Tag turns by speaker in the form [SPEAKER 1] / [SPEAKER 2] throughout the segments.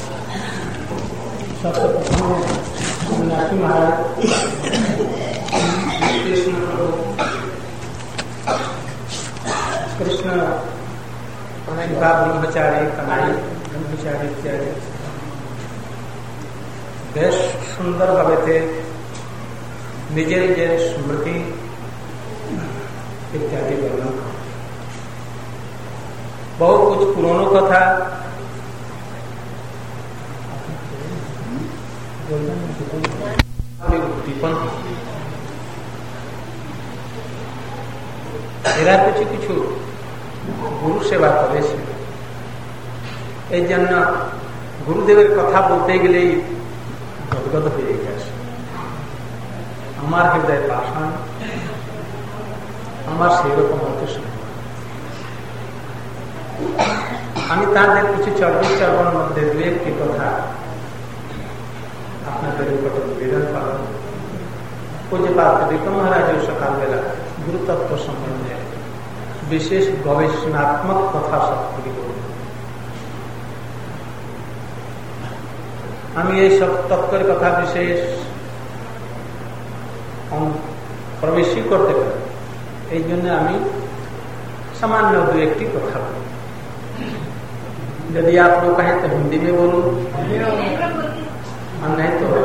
[SPEAKER 1] सबसे प्रथम सन्यासी महाराज कृष्ण ब्रह्मचारी कनाई ब्रह्मचारी इत्यादि बेश सुंदर भावे थे। निजे निजे स्मृति इत्यादि वर्णन बहुत कुछ पुराणों का था। এরা কিছু কিছু গুরু সেবা করেছে। এই জন্য গুরুদেবের কথা বলতে গেলেই গদগদ হয়ে গেছে। আমার হৃদয় পাষাণ, আমার সেরকম হতে শুনে আমি তাদের কিছু চর্বণ মধ্যে দু একটি কথা আপনাদের নিকটে নিবেদন করব। পূজ্যপাদ বিক্রম মহারাজ সকালবেলা গুরুতত্ত্ব সম্বন্ধে বিশেষ গবেষণাত্মক কথা সবগুলি বলবেন। আমি এই সব তত্ত্বের কথা বিশেষ প্রবেশই করতে পারি, এই জন্য আমি सामान्य दो एक कथा बोलूं। यदि आप लोग कहें तो हिंदी में बोलूं और नहीं तो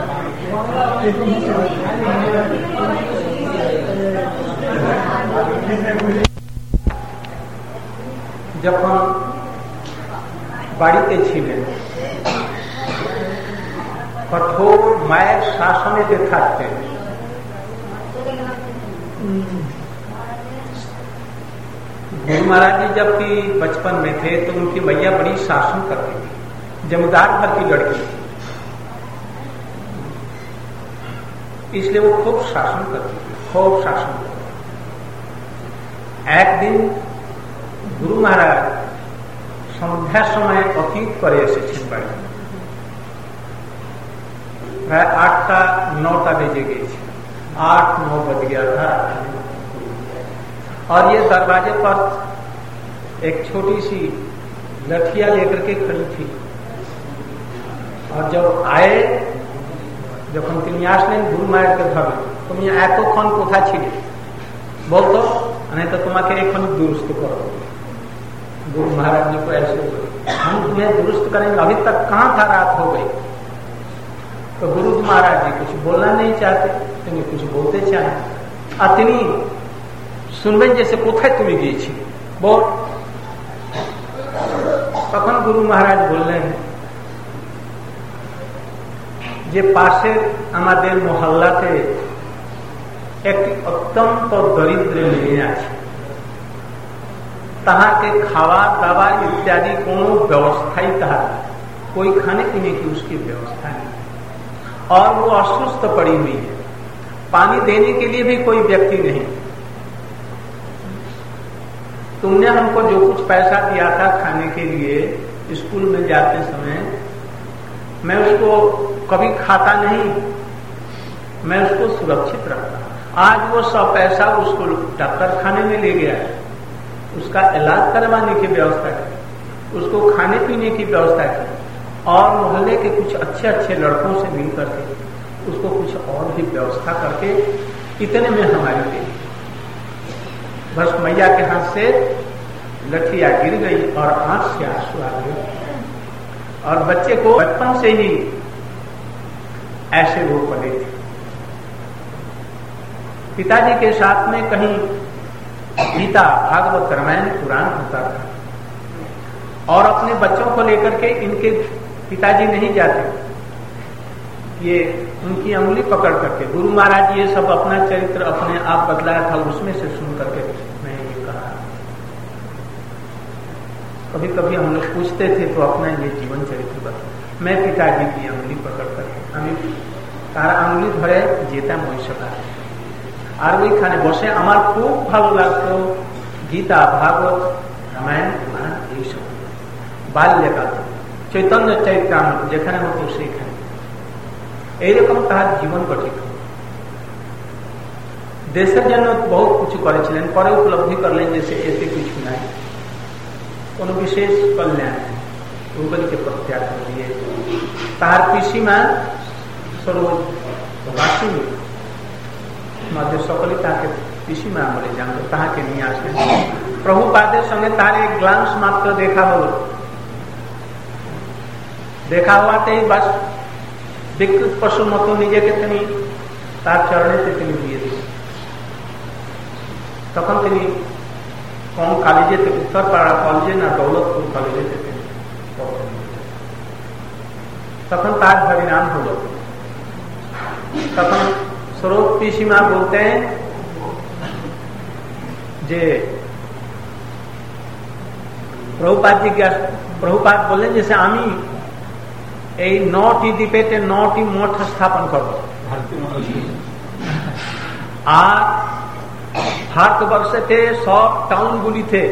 [SPEAKER 1] যখন বাড়িতে ছিলেন কঠোর মায়ের শাসনেতে থাকতেন। गुरु महाराज जी जब भी बचपन में थे तो उनकी मैया बड़ी शासन करती थी। जमींदार घर की लड़की थी, इसलिए वो खूब शासन करती थी, खूब शासन करती। एक दिन गुरु महाराज संध्या समय अतीत पर एसेছেন বাড়ি। प्राय 8-9 बजे गए थे, 8-9 बज गया था और ये दरवाजे पर एक छोटी सी लठिया लेकर के खड़ी थी। और जब आए, যখন তিনি আসলেন গুরু মায়েরকে ভাবে তুমি এতক্ষণ কোথায় ছিলে বলতো, नहीं तो तुम्हें एखन दुरुस्त करो। गुरु महाराज जी को ऐसे बोले हम तुम्हें दुरुस्त करेंगे, अभी तक कहाँ था, रात हो गई। तो गुरु महाराज जी कुछ बोलना नहीं चाहते, तुम्हें कुछ बोलते चाहे अतनी শুনবেন যে সে কোথায় তুমি গিয়েছি বল। তখন গুরু মহারাজ বললেন যে পাশের আমাদের মহল্লাতে একটি অত্যন্ত দরিদ্র মেয়ে আছে, তাহাকে খাওয়া দাওয়া इत्यादि কোনো व्यवस्था ही তাহার कोई खाने पीने की उसकी व्यवस्था नहीं और वो अस्वस्थ पड़ी हुई है, पानी देने के लिए भी कोई व्यक्ति नहीं। तुमने हमको जो कुछ पैसा दिया था खाने के लिए स्कूल में जाते समय, मैं उसको कभी खाता नहीं, मैं उसको सुरक्षित रखता। आज वो सब पैसा उसको डॉक्टर खाने में ले गया है, उसका इलाज करवाने की व्यवस्था की, उसको खाने पीने की व्यवस्था की और मोहल्ले के कुछ अच्छे अच्छे लड़कों से मिल करके उसको कुछ और भी व्यवस्था करके इतने में हमारी गई। बस मैया के हाथ से लठिया गिर गई और आंख से आंसू आ गए। और बच्चे को बचपन से ही ऐसे वो पले थे। पिताजी के साथ में कहीं गीता भागवत रामायण पुराण होता था और अपने बच्चों को लेकर के इनके पिताजी नहीं जाते, ये उनकी अंगुली पकड़ करके। गुरु महाराज ये सब अपना चरित्र अपने आप बदलाया था, उसमें से सुन करके मैं ये कहा। कभी कभी हम लोग पूछते थे तो अपना ये जीवन चरित्र बता। मैं पिताजी की अंगुली पकड़ करके আমি তারা আঙ্গুলি ধরে যেতাম ওই সকালে, আর ওইখানে বসে আমার খুব ভালো লাগতো গীতা ভাগবত রামায়ণ পুরাণ এইসব বাল্যকাল চৈতন্য চরিতামৃত যেখানে হতো সেইখানে এইরকম তাহার জীবন গঠিত। দেশের জন্য বহুত কিছু করেছিলেন, পরে উপলব্ধি করলেন যে সে এতে কিছু নাই, কোন বিশেষ কল্যাণ নেই। वो बोले के प्रत्याग कर दिए तार पीसी में सरोज वासी में मध्य सकली ताके पीसी में बोले जान ताहा के नहीं आसे प्रभुपाद संगे तार एक ग्लांस मात्र देखा हुआ थे बस विकृत पशु मतो निजे के तनी तार चरणे से तनी दिए थे तखन तनी कौन कॉलेजे थे उत्तर पाड़ा कॉलेजे ना दौलतपुर कॉलेजे थे तखन तार परिणाम हो तखन स्वरूप पीसी मां बोलते हैं जे प्रभुपाद जिज्ञासा प्रभुपाद बोलें जैसे आमी এই 9টি দ্বীপেতে 9টি মঠ স্থাপন করব আর ভারতবর্ষেতে সব টাউনগুলিতে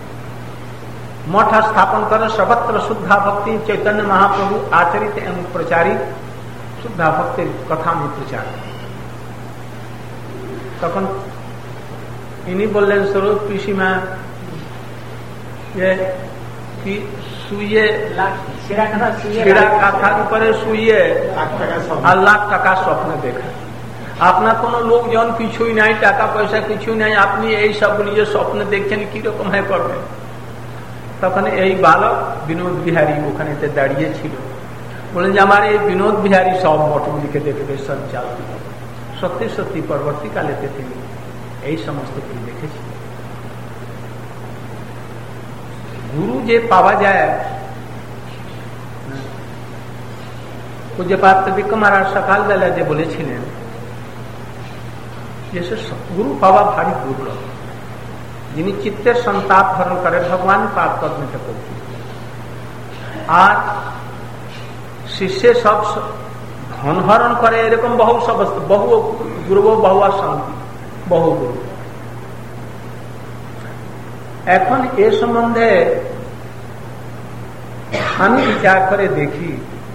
[SPEAKER 1] মঠ স্থাপন করে সর্বত্র শুদ্ধা ভক্তি চৈতন্য মহাপ্রভু আচরিত এবং প্রচারিত শুদ্ধা ভক্তির কথা আমি প্রচার তখন ইনি বললেন স্বরূপ পিসিমা যে কি শুয়ে ছেঁড়া কাঁথার উপরে শুয়ে আর লাখ টাকা স্বপ্ন দেখা আপনার কোন লোকজন কিছুই নাই টাকা পয়সা কিছুই নাই আপনি এই সবগুলি যে স্বপ্ন দেখছেন কিরকম হয় করবেন তখন এই বালক বিনোদ বিহারী ওখানে দাঁড়িয়ে ছিল বলেন যে আমার এই বিনোদ বিহারী সব মঠগুলিকে দেখবে সঞ্চালন সত্যি সত্যি পরবর্তীকালেতে তিনি এই সমস্ত কিছু দেখেছিলেন गुरु जे पावा जाए पूज्यपाद विक्रम महाराज सकाल बेला जे बोलेছিলেন जैसे गुरु पावा भारी दुर्लभ जिन्हें चित्ते संताप हरण करे भगवान पाप पद्म को আর शिष्य सब धन हरण करे एरकम बहु समस्त बहु गुरु बहु शांति बहु गुरु এখন এ সম্বন্ধে আমি বিচার করে দেখি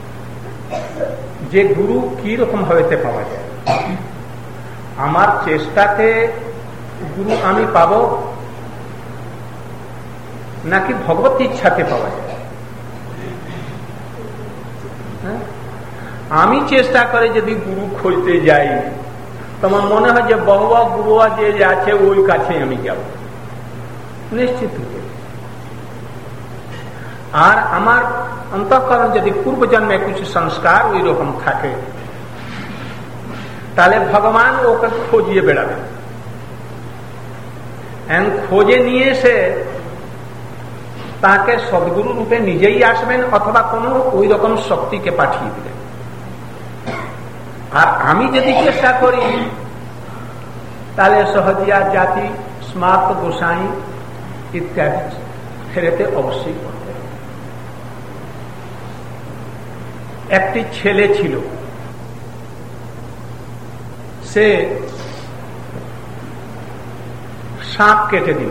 [SPEAKER 1] যে গুরু কি রকম ভাবে পাওয়া যায় আমার চেষ্টাতে গুরু আমি পাব নাকি ভগবত ইচ্ছাতে পাওয়া যায় আমি চেষ্টা করে যদি গুরু খুঁজতে যাই তোমার মনে হয় যে বহুয়া গুরুয়া যে আছে ওই কাছে আমি যাব निश्चित रूपे और हमार अंतःकरण यदि पूर्व जन्म में कुछ संस्कार वही रकम থাকে তাহলে ভগবান ওকে খোঁজিয়ে বেড়াবেন এন্ড খোঁজে নিয়ে এসে তাকে সদ্গুরু রূপে নিজেই আসবেন অথবা কোনো ওই রকম শক্তিকে পাঠিয়ে দিবেন আর আমি যদি চেষ্টা করি তাহলে সহজিয়া জাতি স্মার্ত গোসাই ইত্যাদি ফেরেতে অবশ্যই পড়বে একটি ছেলে ছিল সে सांप কেটে দিল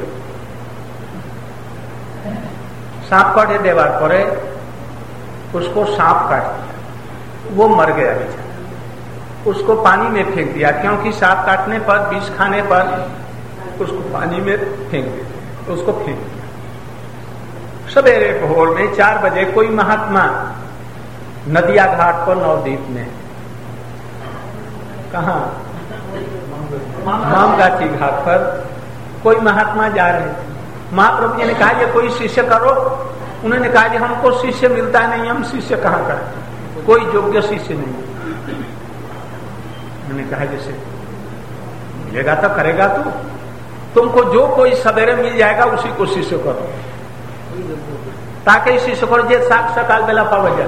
[SPEAKER 1] सांप काटे देवार परे उसको सांप काट दिया वो मर गया बेचारा उसको पानी में फेंक दिया क्योंकि सांप काटने पर विष खाने पर उसको पानी में फेंक दिया उसको फेंक दिया सवेरे भोर में 4 बजे कोई महात्मा नदिया घाट पर नवद्वीप में कहा मामगाछी घाट पर कोई महात्मा जा रहे महाप्रभु जी ने कहा ये कोई शिष्य करो उन्होंने कहा कि हमको शिष्य मिलता नहीं हम शिष्य कहाँ करें कोई योग्य शिष्य नहीं उन्होंने कहा जैसे मिलेगा तो करेगा तू तुमको जो कोई सवेरे मिल जाएगा उसी को शिष्य करो ताकि शिष्य करो जे साक सकाल बेला पावा जाए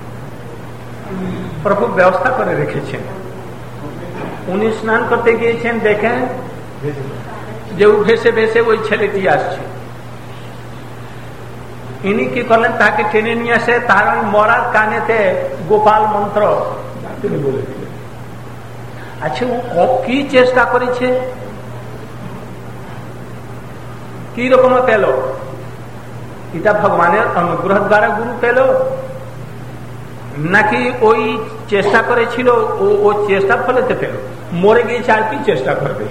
[SPEAKER 1] प्रभु व्यवस्था करे रेखे उन्हीं स्नान करते गए देखें जो भेसे भेसे वही छेलेटी आसছে इन्हीं की करलें ताकि टेने निये से तारा मरार काने थे गोपाल मंत्र बोले अच्छा वो की चेष्टा करेছে কি রকম পেল এটা ভগবানের অনুগ্রহ দ্বারা গুরু পেল নাকি ওই চেষ্টা করেছিল ও চেষ্টার ফলেতে পেল মরে গিয়েছে আর কি চেষ্টা করবে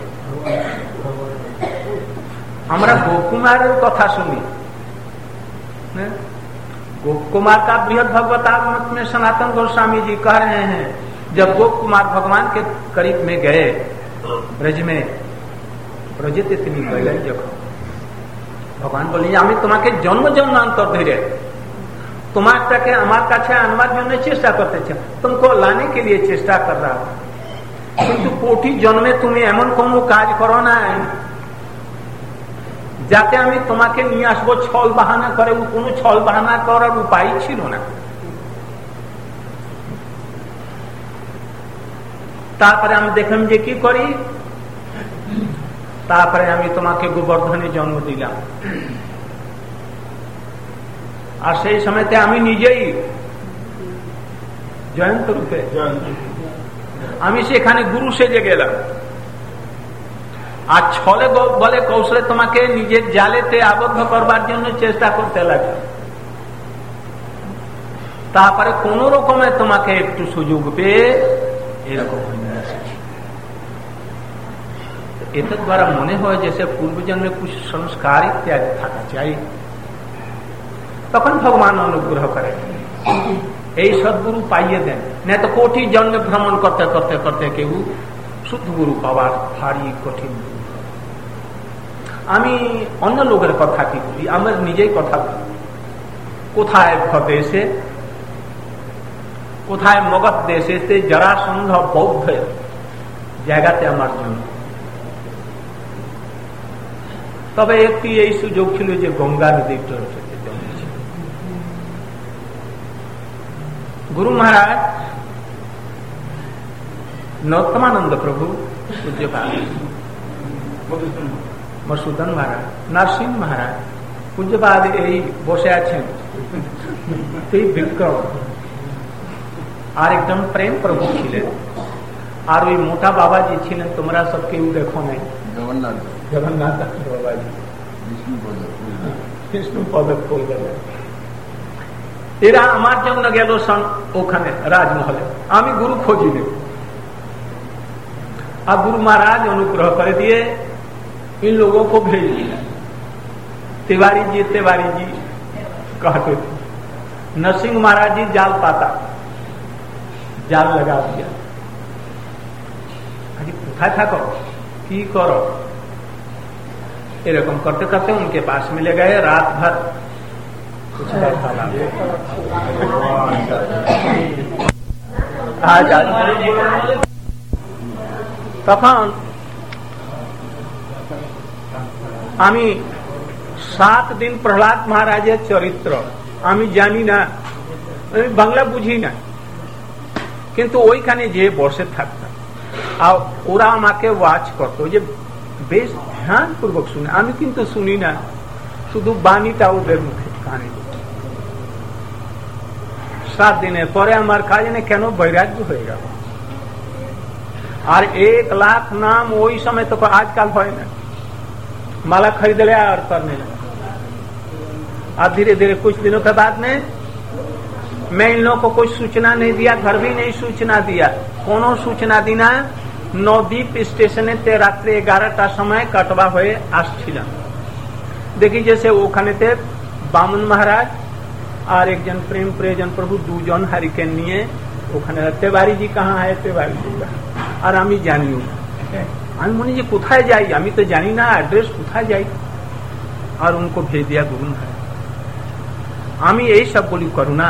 [SPEAKER 1] আমরা গোকুমারের কথা শুনি गोप कुमार का बृहद भगवतागमत में सनातन गोस्वामी जी कह रहे हैं, जब गोप कुमार भगवान के करीब में गए ब्रज में, ब्रजित इतनी गए जब भगवान बोले আমি তোমাকে জন্ম জন্মান্তর ধরে তোমারটাকে আমার কাছে আনবার জন্য চেষ্টা করতেছে, तुमको लाने के लिए চেষ্টা कर रहा हूं, কিন্তু কোটি জন্মে তুমি এমন কোন কাজ করো না যাতে আমি তোমাকে নিয়ে আসবো ছল বাহানা করে। কোন ছল বাহানা করার উপায় ছিল না। তারপরে আমি দেখলাম যে কি করি, তারপরে আমি তোমাকে গোবর্ধনে জন্ম দিলাম। আর সেই সময়তে আমি নিজেই জয়ন্ত রূপে আমি সেখানে গুরু সেজে গেলাম। আর ছলে বলে কৌশলে তোমাকে নিজের জালেতে আবদ্ধ করবার জন্য চেষ্টা করতে লাগে। তারপরে কোন রকমে তোমাকে একটু সুযোগ পেয়ে এরকম হয়ে গেছে। এতে দ্বারা মনে হয় যে সে পূর্বজন্মে কুछ সংস্কার ইত্যাদি থাকা চাই। তখন ভগবান অনুগ্রহ করে এই সদ্গুরু পাইয়ে দেন, না তো কোটি জন্মে ভ্রমণ করতে করতে করতে কেউ শুদ্ধ গুরু পাওয়ার ভারী কঠিন। আমি অন্য লোকের কথা কি বলি, আমার নিজেই কথা বলি। কোথায় দেশে, কোথায় মগধ দেশে জরাসন্ধ বৌদ্ধ জায়গাতে আমার জন্য। তবে একটি এই সুযোগ ছিল যে গঙ্গা নদীর জন্মেছে। গুরু মহারাজ নরোত্তমানন্দ প্রভু, পূজ্যপাদ মধুসূদন মহারাজ, নরসিংহ মহারাজ, পূজ্যপাদ এই বসে আছেন, এই বিক্রম। আর একজন প্রেম প্রভু ছিলেন, আর ওই মোটা বাবাজি ছিলেন, তোমরা সব কেউ দেখো নাই, জগন্নাথ বাবাজি, বিষ্ণু পদক ফুল গেল। এরা আমার জন্য গেল ওখানে রাজমহলে, আমি গুরু खोजी নেব। अब गुरु महाराज अनुग्रह कर दिए, इन लोगों को भेज दिया। तिवारी जी कहते थे, नरसिंह महाराज जी जाल पाता, जाल लगा दिया। अरे কোথায় থাকো, কি করো, এরকম करते करते उनके पास में ले गए। रात भर कुछ তখন আমি 7 দিন প্রহ্লাদ মহারাজের চরিত্র আমি জানি না, আমি বাংলা বুঝি না, কিন্তু ওইখানে যে বসে থাকতাম আর ওরা আমাকে ওয়াচ করতো, যে বেশ ধ্যান পূর্বক শুনে। আমি কিন্তু শুনি না, শুধু বাণীটা ওদের মুখে কানে। 7 দিনের পরে আমার কাজ নেই, কেন বৈরাগ্য হয়ে গেল। और 1 लाख नाम वही समय तो आजकल है ना, माला खरीद लिया और करने लगा। और धीरे धीरे कुछ दिनों के बाद में मैं इन लोगों को कोई सूचना नहीं दिया, घर भी नहीं सूचना दिया। कोनो सूचना दिना नवद्वीप स्टेशन रात्रि 11टा समय कटवा हुए आसছিলাম। देखी जैसे ওখানে বামন মহারাজ और एक जन प्रेम प्रियजन प्रभु 2 জন হারিকেন নিয়ে ওখানে। তেওয়ারি জি कहाँ है, তেওয়ারি जी আর আমি জানিও। আমি মনে যে কোথায় যাই, আমি তো জানি না অ্যাড্রেস, কোথায় যাই। আর उनको भेज दिया गुरु महाराज। আমি এই সব বলি করুণা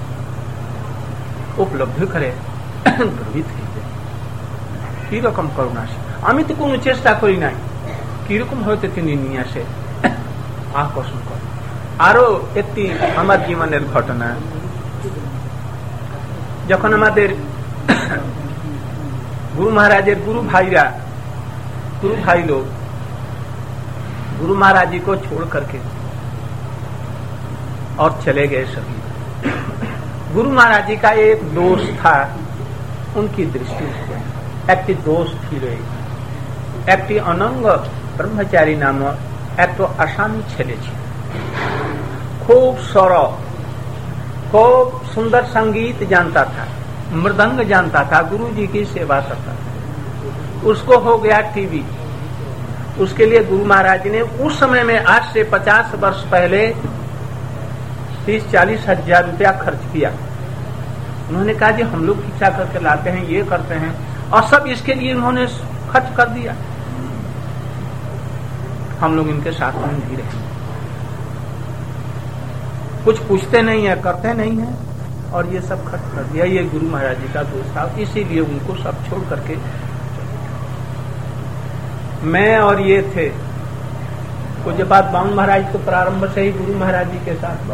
[SPEAKER 1] উপলব্ধ করে গর্বিত হয়ে যায়। কিরকম করুণা আসে, আমি তো কোনো চেষ্টা করি নাই, কিরকম হয়তো তিনি নিয়ে আসে, আকর্ষণ করে। আরো একটি আমার জীবনের ঘটনা, যখন আমাদের गुरु महाराजेर गुरु भाई लोग गुरु महाराज जी को छोड़ करके और चले गए सभी। गुरु महाराज जी का एक दोस्त था, उनकी दृष्टि एक दोस्त थी रही, एक अनंग ब्रह्मचारी नाम एक तो आसामी छेले छे, खूब सरल, खूब सुंदर संगीत जानता था, मृदंग जानता था, गुरु जी की सेवा करता था। उसको हो गया टीबी। उसके लिए गुरु महाराज ने उस समय में, आज से 50 वर्ष पहले 30-40 हजार रुपया खर्च किया। उन्होंने कहा जी हम लोग खिंचा करके लाते हैं, ये करते हैं, और सब इसके लिए उन्होंने खर्च कर दिया। हम लोग इनके साथ में नहीं रहे, कुछ पूछते नहीं है, करते नहीं है, और ये सब खर्च कर दिया। ये गुरु महाराज जी का दोष था, इसीलिए उनको सब छोड़ करके मैं और ये थे। पूज्य बात बावन महाराज तो प्रारंभ से ही गुरु महाराज जी के साथ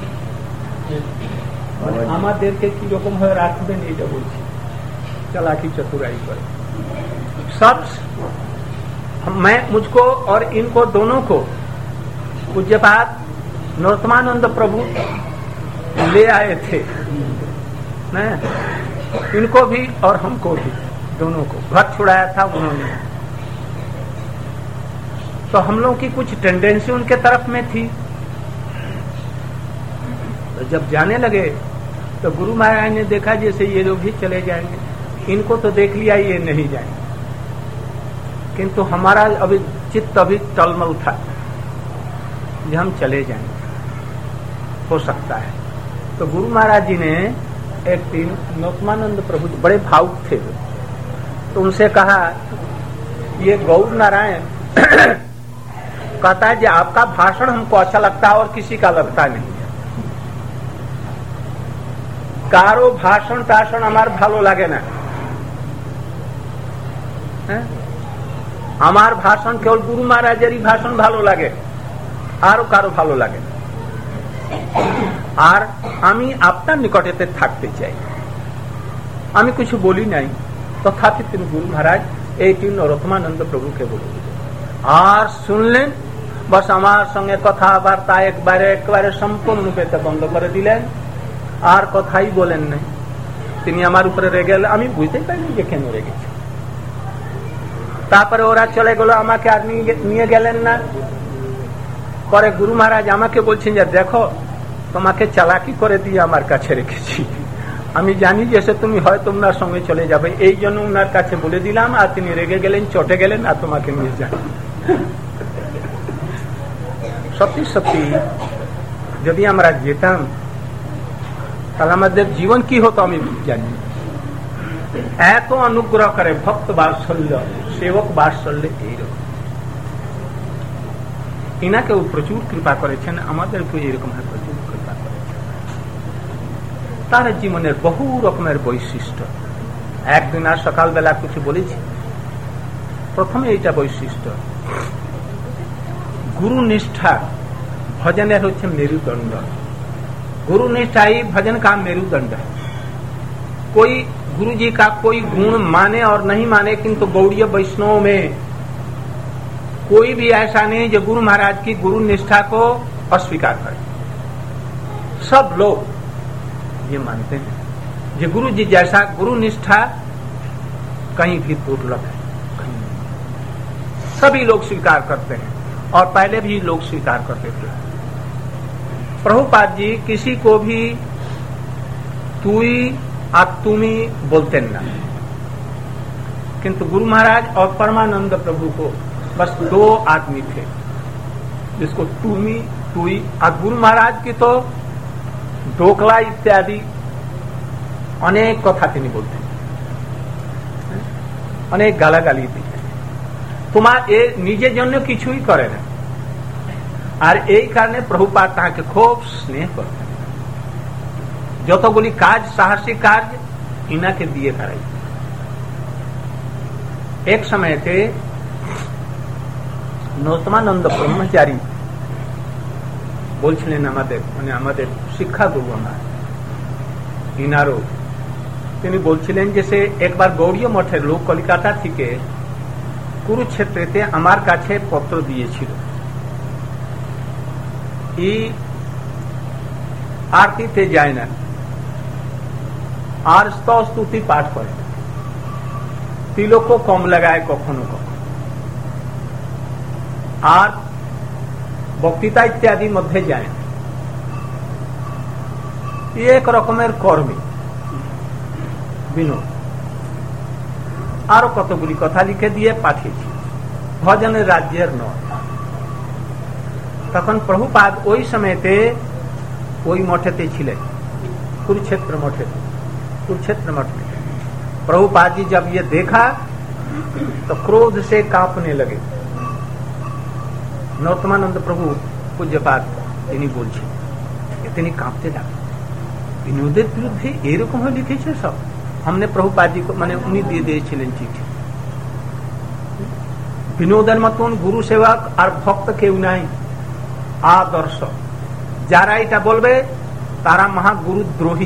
[SPEAKER 1] आमा देर के की रकम है रात में नहीं जब चला की चतुराई पर सब मैं मुझको और इनको दोनों को पूज्यपाद नरोत्तमानंद प्रभु ले आए थे, इनको भी और हमको भी, दोनों को घर छुड़ाया था उन्होंने। तो हम लोगों की कुछ टेंडेंसी उनके तरफ में थी। तो जब जाने लगे तो गुरु महाराज ने देखा जैसे ये लोग भी चले जाएंगे, इनको तो देख लिया ये नहीं जाएंगे, किंतु हमारा अभी चित्त अभी टलमल था कि हम चले जाएंगे, हो सकता है। तो गुरु महाराज जी ने एक दिन नरोत्तमानंद प्रभु बड़े भावुक थे, तो उनसे कहा ये गौर नारायण कहता है कि आपका भाषण हमको अच्छा लगता है और किसी का लगता नहीं है। कारो भाषण टाषण हमार भालो लागे ना, আমার ভাষণ কেবল গুরু মহারাজেরই ভাষণ ভালো লাগে, আরো কারো ভালো লাগে না। আর আমি আপনার নিকটেতে থাকতে চাই। আমি কিছু বলি নাই, তথাপি তিনি গুরু মহারাজ এইটি নরোত্তমানন্দ প্রভুকে বলে দিলেন। আর শুনলেন, বস আমার সঙ্গে কথাবার্তা একবারে সম্পূর্ণরূপে বন্ধ করে দিলেন, আর কথাই বলেন নাই। তিনি আমার উপরে রেগে গেলেন, আমি বুঝতেই পারিনি যে কেন রেগেছে। তারপরে ওরা চলে গেল, আমাকে আর নিয়ে গেলেন না। পরে গুরু মহারাজ আমাকে বলছেন যে দেখো তোমাকে চালাকি করে দিয়ে আমার কাছে রেখেছি, আমি জানি যে তুমি হয়তো ওনার সঙ্গে চলে যাবে, এই জন্য ওনার কাছে বলে দিলাম। আর তিনি রেগে গেলেন, চটে গেলেন, আর তোমাকে নিয়ে যান। সত্যি সত্যি যদি আমরা যেতাম তাহলে আমাদের জীবন কি হতো আমি জানি। এত অনুগ্রহ করে ভক্ত বাৎসল্য, সেবক বাৎসল্য এইরকম। ইনাকেও প্রচুর কৃপা করেছেন, আমাদেরকে এইরকম প্রচুর কৃপা করেছেন। তার জীবনের বহু রকমের বৈশিষ্ট্য। একদিন আর সকালবেলা কিছু বলেছি, প্রথমে এইটা বৈশিষ্ট্য, गुरु निष्ठा भजन होच्छे मेरुदंड। गुरु निष्ठा ही भजन का मेरुदंड है। कोई गुरु जी का कोई गुण माने और नहीं माने, किंतु गौड़ीय वैष्णव में कोई भी ऐसा नहीं जो गुरु महाराज की गुरु निष्ठा को अस्वीकार करे। सब लोग ये मानते हैं जो गुरु जी जैसा गुरु निष्ठा कहीं भी दुर्लभ है, कहीं नहीं। सभी लोग स्वीकार करते हैं और पहले भी लोग स्वीकार करते थे। प्रभुपाद जी किसी को भी तुई और तुमी बोलते न, किंतु गुरु महाराज और परमानंद प्रभु को बस दो आदमी थे जिसको तुमी तुई, और गुरु महाराज की तो ढोकला इत्यादि अनेक कथा তিনি বলতেন, অনেক গালাগালি দিতেন। তোমার এ নিজের জন্য কিছুই করে না, আর এই কারণে প্রভুপাদ তাকে খুব স্নেহ করতেন। যতগুলি কাজ সাহসী কাজ ইনাকে দিয়ে করাই। এক সময়তে নরোত্তমানন্দ ব্রহ্মচারী বলছিলেন আমাদের, মানে আমাদের শিক্ষা গুরু আমার ইনারও, তিনি বলছিলেন যে সে একবার গৌড়ীয় মঠের লোক কলিকাতা থেকে কুরুক্ষেত্রেতে আমার কাছে পত্র দিয়েছিল। এই আরতিতে যায় না আর স্তुति পাঠ করে, তিলকও কম লাগায় কখনো কখনো, আর বক্তৃতা ইত্যাদির মধ্যে যায় না। এক রকমের কর্মী বিনোদ। আরো কতগুলি কথা লিখে দিয়ে পাঠিয়েছি, ভজনের রাজ্যের নয়। তখন প্রভুপাদ ওই সময়তে ওই মঠেতে ছিলেন, कुरुक्षेत्र मठे, कुरुक्षेत्र मठ में। प्रभुपाद जी जब ये देखा तो क्रोध से कांपने लगे। नरोत्तमानंद प्रभु पूज्यपाद তিনি বলছেন, তিনি কাঁপতে লাগলেন। বিনোদের বিরুদ্ধে এরকম ভাবে লিখেছে সব। हमने प्रभुपाद जी को মানে উনি দিয়ে দিয়েছিলেন চিঠি। বিনোদের মতন গুরু সেবক আর ভক্ত কেউ নাই, আদর্শ। যারা এটা বলবে তারা মহাগুরুদ্রোহী।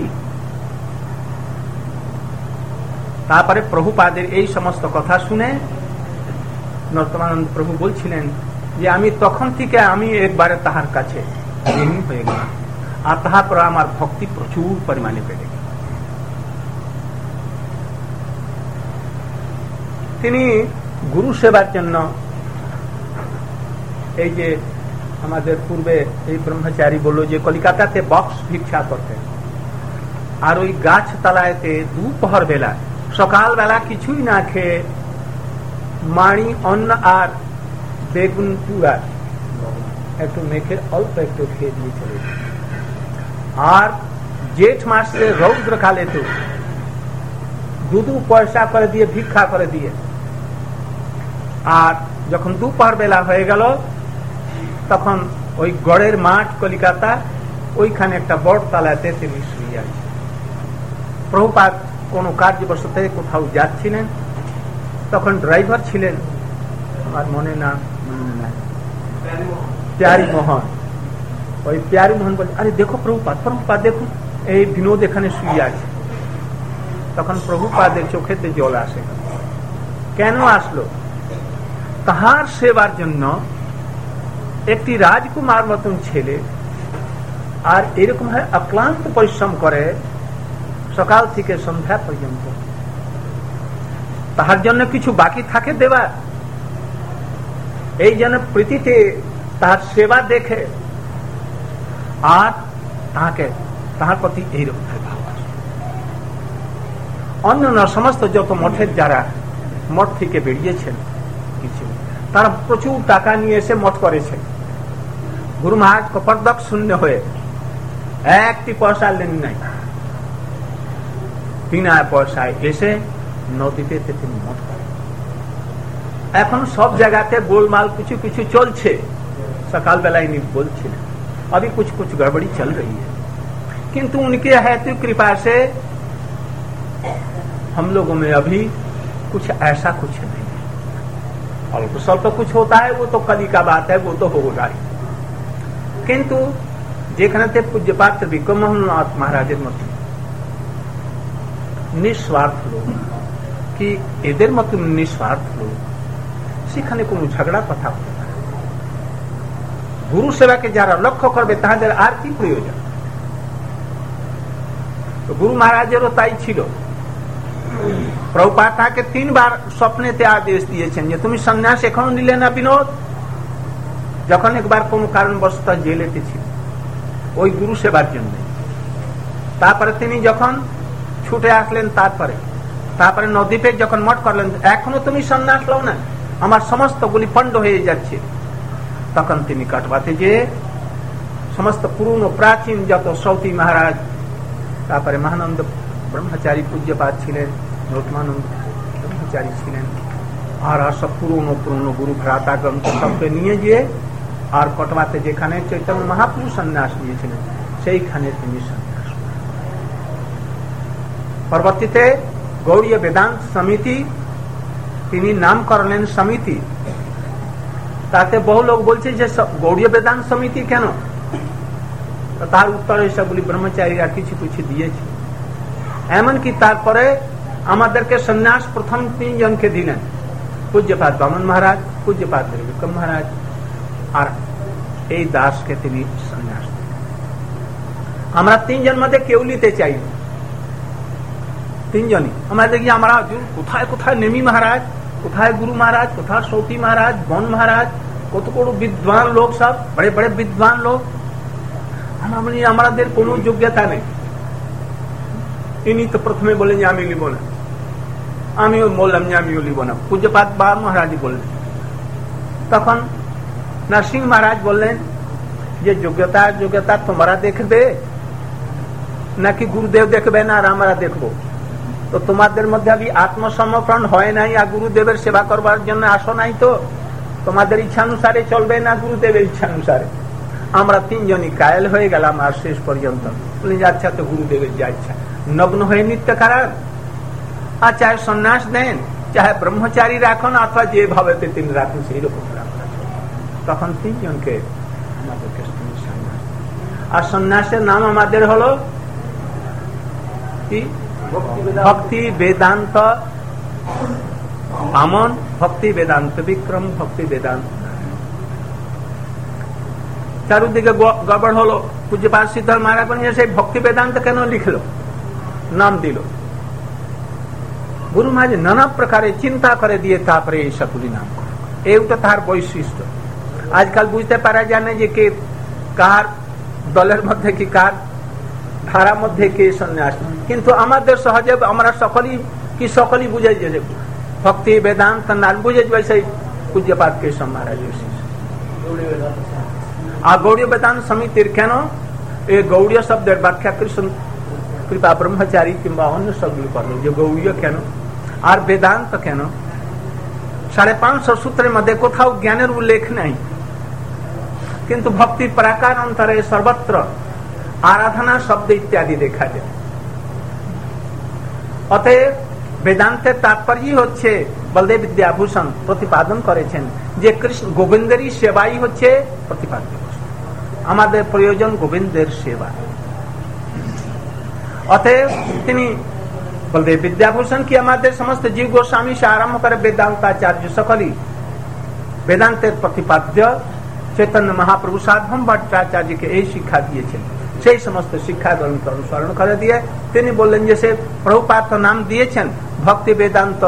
[SPEAKER 1] তারপরে প্রভুপাদের এই সমস্ত কথা শুনে নরোত্তমানন্দ প্রভু বলছিলেন যে আমি তখন থেকে আমি একবারে তাহার কাছে ঋণী হয়ে গেলাম, আর তাহার পর আমার ভক্তি প্রচুর পরিমাণে বেড়ে গেল। তিনি গুরু সেবার জন্য এই যে আমাদের পূর্বে এই ব্রহ্মচারী বলল যে কলিকাতাতে বক্স ভিক্ষা করতেন, আর ওই গাছ তলায়তে দুপুর বেলা সকাল বেলা কিছুই না খেয়ে মাড়ি অন্ন আর বেগুন পুরা একটু মেখে অল্প একটু খেয়ে দিয়ে চলে, আর জেঠ মাসে রৌদ্র কালে তো দু পয়সা করে দিয়ে ভিক্ষা করে দিয়ে, আর যখন দুপুর বেলা হয়ে গেল তখন ওই গড়ের মাঠ কলিকাতা ওইখানে একটা বড় তালাতে তিনি শুয়ে আছেন। প্রভুপাদ কোন কার্যবশতে কোথাও যাচ্ছিলেন, তখন ড্রাইভার ছিলেন আমার মনে না প্যারি মোহন। ওই প্যারি মোহন বলছে, আরে দেখো প্রভুপাদ, প্রভুপাদ দেখুন এই বিনোদ এখানে শুয়ে আছে। তখন প্রভুপাদের চোখেতে জল আসে। কেন আসলো? তাহার সেবার জন্য একটি রাজকুমার মতন ছেলে আর এরকম হয় অক্লান্ত পরিশ্রম করে সকাল থেকে সন্ধ্যা পর্যন্ত, তাহার জন্য কিছু বাকি থাকে দেবার, এই জন্য প্রীতিতে তাহার সেবা দেখে আর তাহার প্রতি এইরকম ভালোবাসা। অন্যান্য সমস্ত যত মঠের যারা মঠ থেকে বেরিয়েছেন কিছু, তারা প্রচুর টাকা নিয়ে এসে মঠ করেছে। গুরু মহারাজ কপর্দক শূন্য হয়ে একটি পয়সা লেন নাই, বিনা পয়সায় এসে নদীতে তিনি মঠ করেন। এখন সব জায়গাতে গোলমাল কিছু কিছু চলছে। सकाल बेला इन्हीं बोलते हैं अभी कुछ कुछ गड़बड़ी चल रही है, किंतु उनके हेतु कृपा से हम लोगों में अभी कुछ ऐसा कुछ नहीं है। अल्प स्वल्प कुछ होता है वो तो कली का बात है, वो तो होगा ही। किंतु जेखने पूज्यपाद त्रिविक्रमनाथ महाराज मत निस्वार्थ लोग कि एদের मत निस्वार्थ लोग সেখানে কোনো ঝগড়া কথা হবে না। গুরু সেবাকে যারা লক্ষ্য করবে তাদের আর কি প্রয়োজন? তো গুরু মহারাজেরও তাই ছিল। প্রভুপাদ তাকে 3 বার স্বপ্নেতে আদেশ দিয়েছেন যে তুমি সন্ন্যাস এখনো নিলে না বিনোদ। যখন একবার কোন কারণবশত জেলেতে ছিল ওই গুরু সেবার জন্য, তারপরে তিনি যখন ছুটে আসলেন, তারপরে নদীপে যখন মঠ করলেন, এখনো তুমি সন্ন্যাস লও না, আমার সমস্ত গুলি পণ্ড হয়ে যাচ্ছে। তখন তিনি কাটবাতে যে সমস্ত পুরনো প্রাচীন যত সৌতি মহারাজ, তারপরে মহানন্দ ব্রহ্মচারী পূজ্যপাদ ছিলেন, নরোত্তমানন্দ ব্রহ্মচারী ছিলেন, আর সব পুরনো পুরনো গুরু ভ্রাতা গ্রন্থ সবকে নিয়ে গিয়ে আর কটবাতে যেখানে চৈতন্য মহাপুরুষ সন্ন্যাস নিয়েছিলেন সেইখানে তিনি সন্ন্যাস। পরবর্তীতে গৌড়ীয় বেদান্ত সমিতি তিনি নাম করলেন সমিতি। তাতে বহু লোক বলছে যে গৌড়ীয় বেদান্ত সমিতি কেন? তার উত্তরে সবগুলি ব্রহ্মচারীরা কিছু কিছু দিয়েছে। এমনকি তারপরে আমাদেরকে সন্ন্যাস প্রথম 3 জনকে দিলেন, পূজ্যপাদ বামন মহারাজ, পূজ্যপাদ ত্রিবিক্রম মহারাজ আর এই দাসকে তিনি সন্ন্যাস দিলেন। আমরা 3 জন মধ্যে কেউ নিতে চাই, 3 জনই আমরা দেখি আমরা কোথায় কোথায় নেমি মহারাজ, কোথায় গুরু মহারাজ, কোথায় সৌতি মহারাজ, বন মহারাজ, কত কত বিদ্বান লোক, সব বড়ে বড়ে বিদ্বান লোক। আমাদের কোনো যোগ্যতা নেই। ইনি তো প্রথমে বললেন যে আমি লিব না, আমিও বললাম যে আমিও লিব না। পূজ্যপাদ বা মহারাজই বললেন। তখন নরসিংহ মহারাজ বললেন যে যোগ্যতা তোমরা দেখবে, নাকি গুরুদেব দেখবে না আর আমরা দেখবো। তো তোমাদের মধ্যে আমি আত্মসমর্পণ হয় নাই আর গুরুদেবের সেবা করবার জন্য আসো নাই, তো তোমাদের ইচ্ছানুসারে চলবে না গুরুদেবের ইচ্ছানুসারে। আমরা তিনজনই কায়েল হয়ে গেলাম আর শেষ পর্যন্ত বলি আচ্ছা তো গুরুদেবের যা ইচ্ছা, নগ্ন হয়ে নৃত্য করার, আর চাহে সন্ন্যাস দেন, চাহে ব্রহ্মচারী রাখুন, অথবা যেভাবে তিনি রাখুন সেই রকম রাখুন। তখন তিনজনকে আমাদেরকে সন্ন্যাস, আর সন্ন্যাসের নাম আমাদের হলো কি? ভক্তি বেদান্ত আমন, ভক্তি বেদান্ত বিক্রম, ভক্তি বেদান্ত। চারুদিকে গড়বড় হলো। পূজ্যপাদ সিদ্ধার্থ মহারাজ বলেন সেই ভক্তি বেদান্ত কেন লিখলো, নাম দিল? গুরু মহারাজ নানা প্রকারে চিন্তা করে দিয়ে তারপরে এই সবগুলি নাম করে, এইটা তার বৈশিষ্ট্য। আজকাল বুঝতে পারা যায় না যে কে কার দলের মধ্যে কি কার ধারার মধ্যে কে সন্ন্যাস, কিন্তু আমাদের সহজে আমরা সকলেই বুঝে যে ভক্তি বেদান্ত নাম বুঝে যাবে সেই পূজ্যপাদ কেশব মহারাজ। আর গৌড়ীয় বেদান্ত সমিতির কেন এই গৌড়ীয় শব্দের ব্যাখ্যা কৃষ্ণ কৃপা ব্রহ্মচারী কিংবা অন্য শব্দগুলি করলো, যে গৌড়ীয় কেন আর বেদান্ত কেন? 550 সূত্রের মধ্যে কোথাও জ্ঞানের উল্লেখ নাই, কিন্তু ভক্তির প্রাকার অন্তরে সর্বত্র আরাধনা শব্দ ইত্যাদি দেখা যায়। অতএব বেদান্তের তাৎপর্য হচ্ছে বলদেব বিদ্যাভূষণ প্রতিপাদন করেছেন যে কৃষ্ণ গোবিন্দেরই সেবাই হচ্ছে প্রতিপাদ্য। আমাদের প্রয়োজন গোবিন্দের সেবা। অতএব তিনি বলদেব বিদ্যাভূষণ কি আমাদের সমস্ত জীব গোস্বামী সে আরম্ভ করে বেদান্তাচার্য সকলেই বেদান্তের প্রতিপাদ্য চৈতন্য মহাপ্রভু সার্বভৌম ভট্টাচার্যকে এই শিক্ষা দিয়েছেন। সেই সমস্ত শিক্ষা গ্রন্থ অনুসরণ করে দিয়ে তিনি বললেন যে সে প্রভুপাদ নাম দিয়েছেন ভক্তি বেদান্ত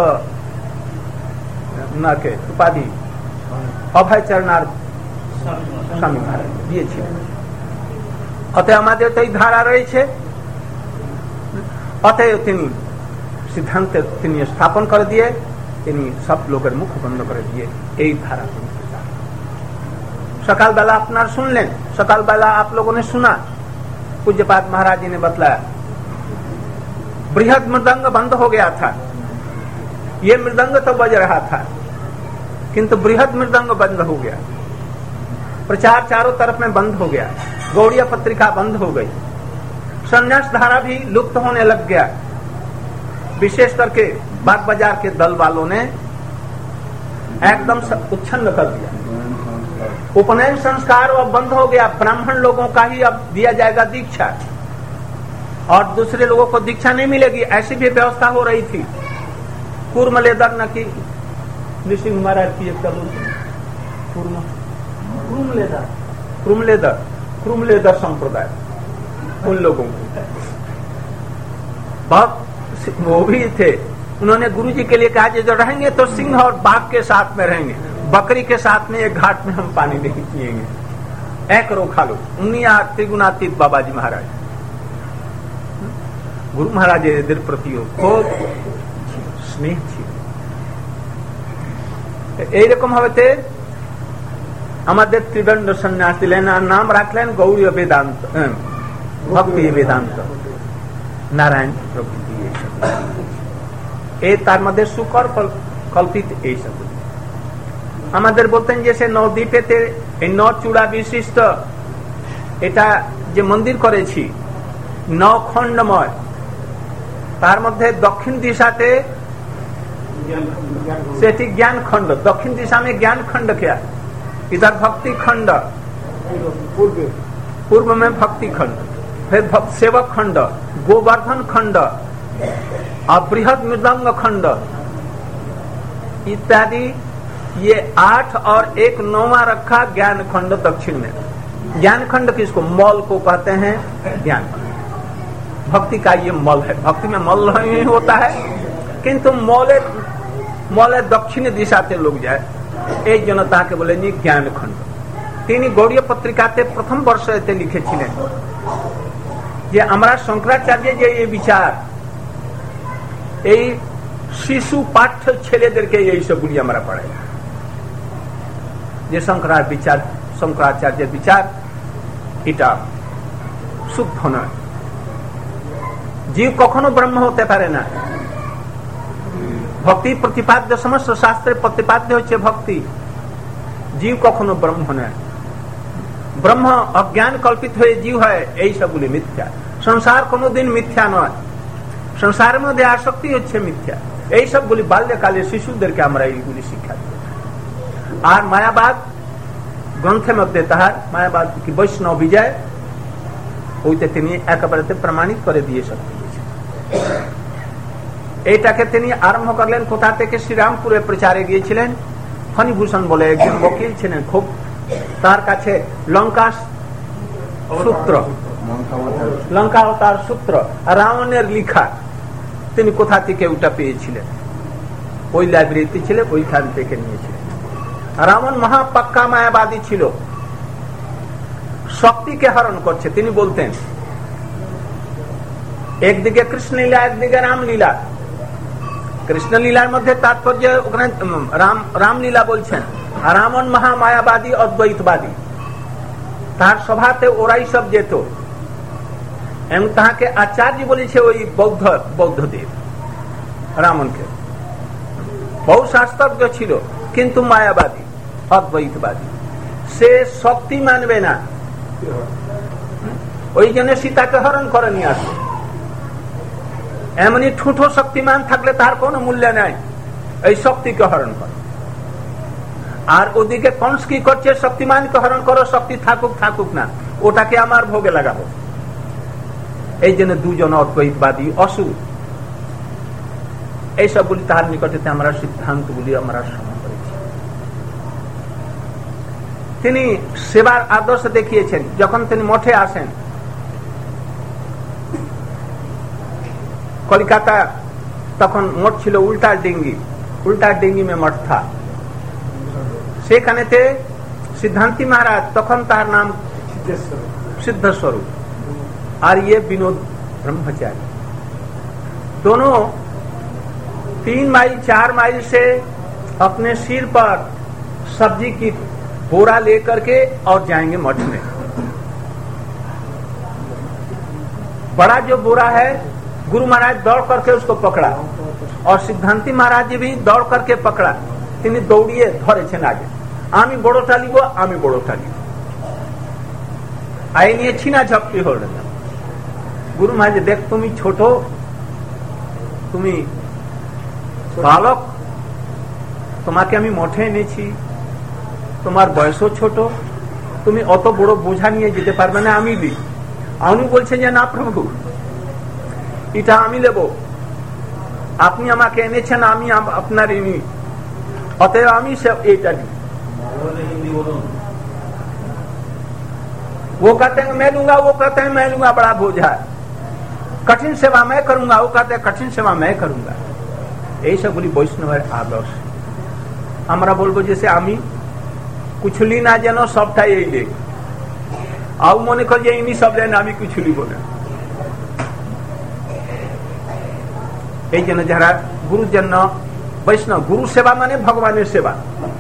[SPEAKER 1] উপাধি অভয়চরণার স্বামী মহারাজ দিয়েছিলেন। অতএব আমাদের তো এই ধারা রয়েছে। অতএব তিনি সিদ্ধান্তে তিনি স্থাপন করে দিয়ে তিনি সব লোকের মুখ বন্ধ করে দিয়ে এই ধারা सकालबेला अपना सुन लें, सकालबेला आप लोगों ने सुना पूज्यपाद महाराज जी ने बतलाया बृहद मृदंग बंद हो गया था। ये मृदंग तो बज रहा था किंतु बृहद मृदंग बंद हो गया, प्रचार चारों तरफ में बंद हो गया, गौड़िया पत्रिका बंद हो गई, संन्यास धारा भी लुप्त होने लग गया। विशेष करके बाग बाजार के दल वालों ने एकदम उच्छन्न कर दिया। उपनयन संस्कार अब बंद हो गया, ब्राह्मण लोगों का ही अब दिया जाएगा दीक्षा और दूसरे लोगों को दीक्षा नहीं मिलेगी, ऐसी भी व्यवस्था हो रही थी। कूर्म लेदर न की नृसिंह महाराज की एक क्रूम लेदर संप्रदाय उन लोगों को बहुत वो भी थे। उन्होंने गुरुजी के लिए कहा जो रहेंगे तो सिंह और बाघ के साथ में रहेंगे, बकरी के साथ में एक घाट में हम पानी नहीं पिएंगे, एक रोखा लो। उन्निया त्रिगुणातीत बाबा जी महाराज गुरु महाराज এদের প্রতি খুব স্নেহ ছিল। এইরকম ভাবে আমাদের ত্রিদণ্ড সন্ন্যাস দিলেন আর নাম রাখলেন গৌড়ীয় বেদান্ত, ভক্তি বেদান্ত, নারায়ণ প্রভৃতি এইসব। এই তার মধ্যে সুকর কল্পিত এইসব। আমাদের বলতেন যে সে নবদ্বীপেতে এই 9 চূড়া বিশিষ্ট এটা যে মন্দির করেছি 9 খণ্ডময়, তার মধ্যে দক্ষিণ দিশাতে सेठी ज्ञान खंड, दक्षिण दिशा में ज्ञान खंड क्या, इधर भक्ति खंड, पूर्व में भक्ति खंड, फिर सेवक खंड, गोवर्धन खंड और बृहद मृदंग खंड इत्यादि। ये 8 और एक 9वां रखा ज्ञान खंड दक्षिण में। ज्ञान खंड किसको, मौल को कहते हैं ज्ञान खंड। भक्ति का ये मल है, भक्ति में मल नहीं होता है किंतु मौले दक्षिण दिशा से लोग जाए এই জন্য তাকে বলেন জ্ঞান খণ্ড। তিনি গৌড়ীয় পত্রিকাতে প্রথম বর্ষতে লিখেছিলেন যে আমরা শঙ্করাচার্যের যে এই বিচার, এই শিশু পাঠ্য ছেলেদেরকে এই সবগুলি আমরা পড়াই, যে শঙ্করাচার্যের বিচার এটা শুদ্ধ নয়, জীব কখনো ব্রহ্ম হতে পারে না। ভক্তি প্রতিপাদ্য, সমস্ত শাস্ত্রের প্রতিপাদ্য হচ্ছে ভক্তি। জীব কখনো ব্রহ্ম নয়। ব্রহ্ম অজ্ঞান কল্পিত হয়ে জীব হয়, এই সবগুলি মিথ্যা। সংসার কোনোদিন মিথ্যা নয়, সংসারের মধ্যে আসক্তি হচ্ছে মিথ্যা। এই সবগুলি বাল্যকালে শিশুদেরকে আমরা এইগুলি শিক্ষা দিই। আর মায়াবাদ গ্রন্থের মধ্যে তাহার মায়াবাদ কি বৈষ্ণব বিজয়, ওইতে তিনি একেবারে প্রমাণিত করে দিয়ে সব দিয়েছেন। এইটাকে তিনি আরম্ভ করলেন কোথা থেকে? শ্রীরামপুরে প্রচারে গিয়েছিলেন। ফণিভূষণ বলে একজন বকিল ছিলেন, খুব তার কাছে লঙ্কা সূত্র, লঙ্কা অবতার সূত্র রাবণের লিখা, তিনি কোথা থেকে ওটা পেয়েছিলেন? ওই লাইব্রেরিতে ছিল, ওইখান থেকে নিয়েছিলেন। রাবণ মহাপাক্কা মায়াবাদী ছিল, শক্তিকে হরণ করছে। তিনি বলতেন একদিকে কৃষ্ণলীলা, একদিকে রামলীলা। কৃষ্ণলীলার মধ্যে তাৎপর্য, ওখানে রামলীলা বলছেন। রাবণ মহামায়াবাদী, অদ্বৈতবাদী। তার সভাতে ওরাই সব যেত এবং তাহাকে আচার্য বলেছে ওই বৌদ্ধদেব। রামনকে বহু শাস্ত্রজ্ঞ ছিল, কিন্তু মায়াবাদী, অদ্বৈতবাদী। সে শক্তি মানবে না, ওই জন্য সীতাকে হরণ করে নিয়ে আসে। এমনি ঠুঠো শক্তিমান থাকলে তার কোনো মূল্য নাই, এই শক্তিকে হরণ করে। আর ওদিকে কংস কি করছে? শক্তিমানকে হরণ করো, শক্তি থাকুক থাকুক না, ওটাকে আমার ভোগে লাগাবো। এই জন্য দুজন অদ্বৈতবাদী অসুর। এইসবগুলি তার নিকটে আমরা সিদ্ধান্তগুলি আমরা শ্রবণ করেছি। তিনি সেবার আদর্শ দেখিয়েছেন। যখন তিনি মঠে আসেন, কলকাতা তখন মঠ ছিল উল্টা ডিঙ্গি, উল্টা ডিঙ্গি মে মঠ থা। সেখানেতে सिद्धांति महाराज, तखन तार नाम सिद्ध स्वरूप और ये विनोद ब्रह्मचारी, दोनों 3 माइल 4 माइल से अपने सिर पर सब्जी की बोरा लेकर के और जाएंगे मठ में। बड़ा जो बोरा है गुरु महाराज दौड़ करके उसको पकड़ा और सिद्धांति महाराज जी भी दौड़ करके पकड़ा। তিনি দৌড়িয়ে ধরেছেন আগে, আমি বড়টা নিব, আমি বড়টা নিব। আই নিয়ে ছিনা ঝপটি হল। গুরু মহারাজ, দেখ তুমি ছোট, তুমি বালক, তোমাকে আমি মঠে এনেছি, তোমার বয়সও ছোট, তুমি অত বড় বোঝা নিয়ে যেতে পারবে না, আমি দিই। উনি বলছেন যে না প্রভু, এটা আমি নেব, আপনি আমাকে এনেছেন, আমি আপনার ইনি, অতএব আমি এটা দিই। वो कहते हैं मैं लूंगा, वो कहते हैं मैं लूंगा, बड़ा बोझा है, कठिन सेवा मैं करूंगा, वो कहते हैं कठिन सेवा मैं करूंगा। এই সবগুলি বৈষ্ণবের আদর্শ। আমরা বলবো যে আমি কুছুলি না, যেন সবটাই এই দেখ, আও মনে কর যে ইনি সব দেন, আমি কিছু লিব না। এই জন্য যারা গুরুর জন্য বৈষ্ণব, গুরু সেবা মানে ভগবানের সেবা।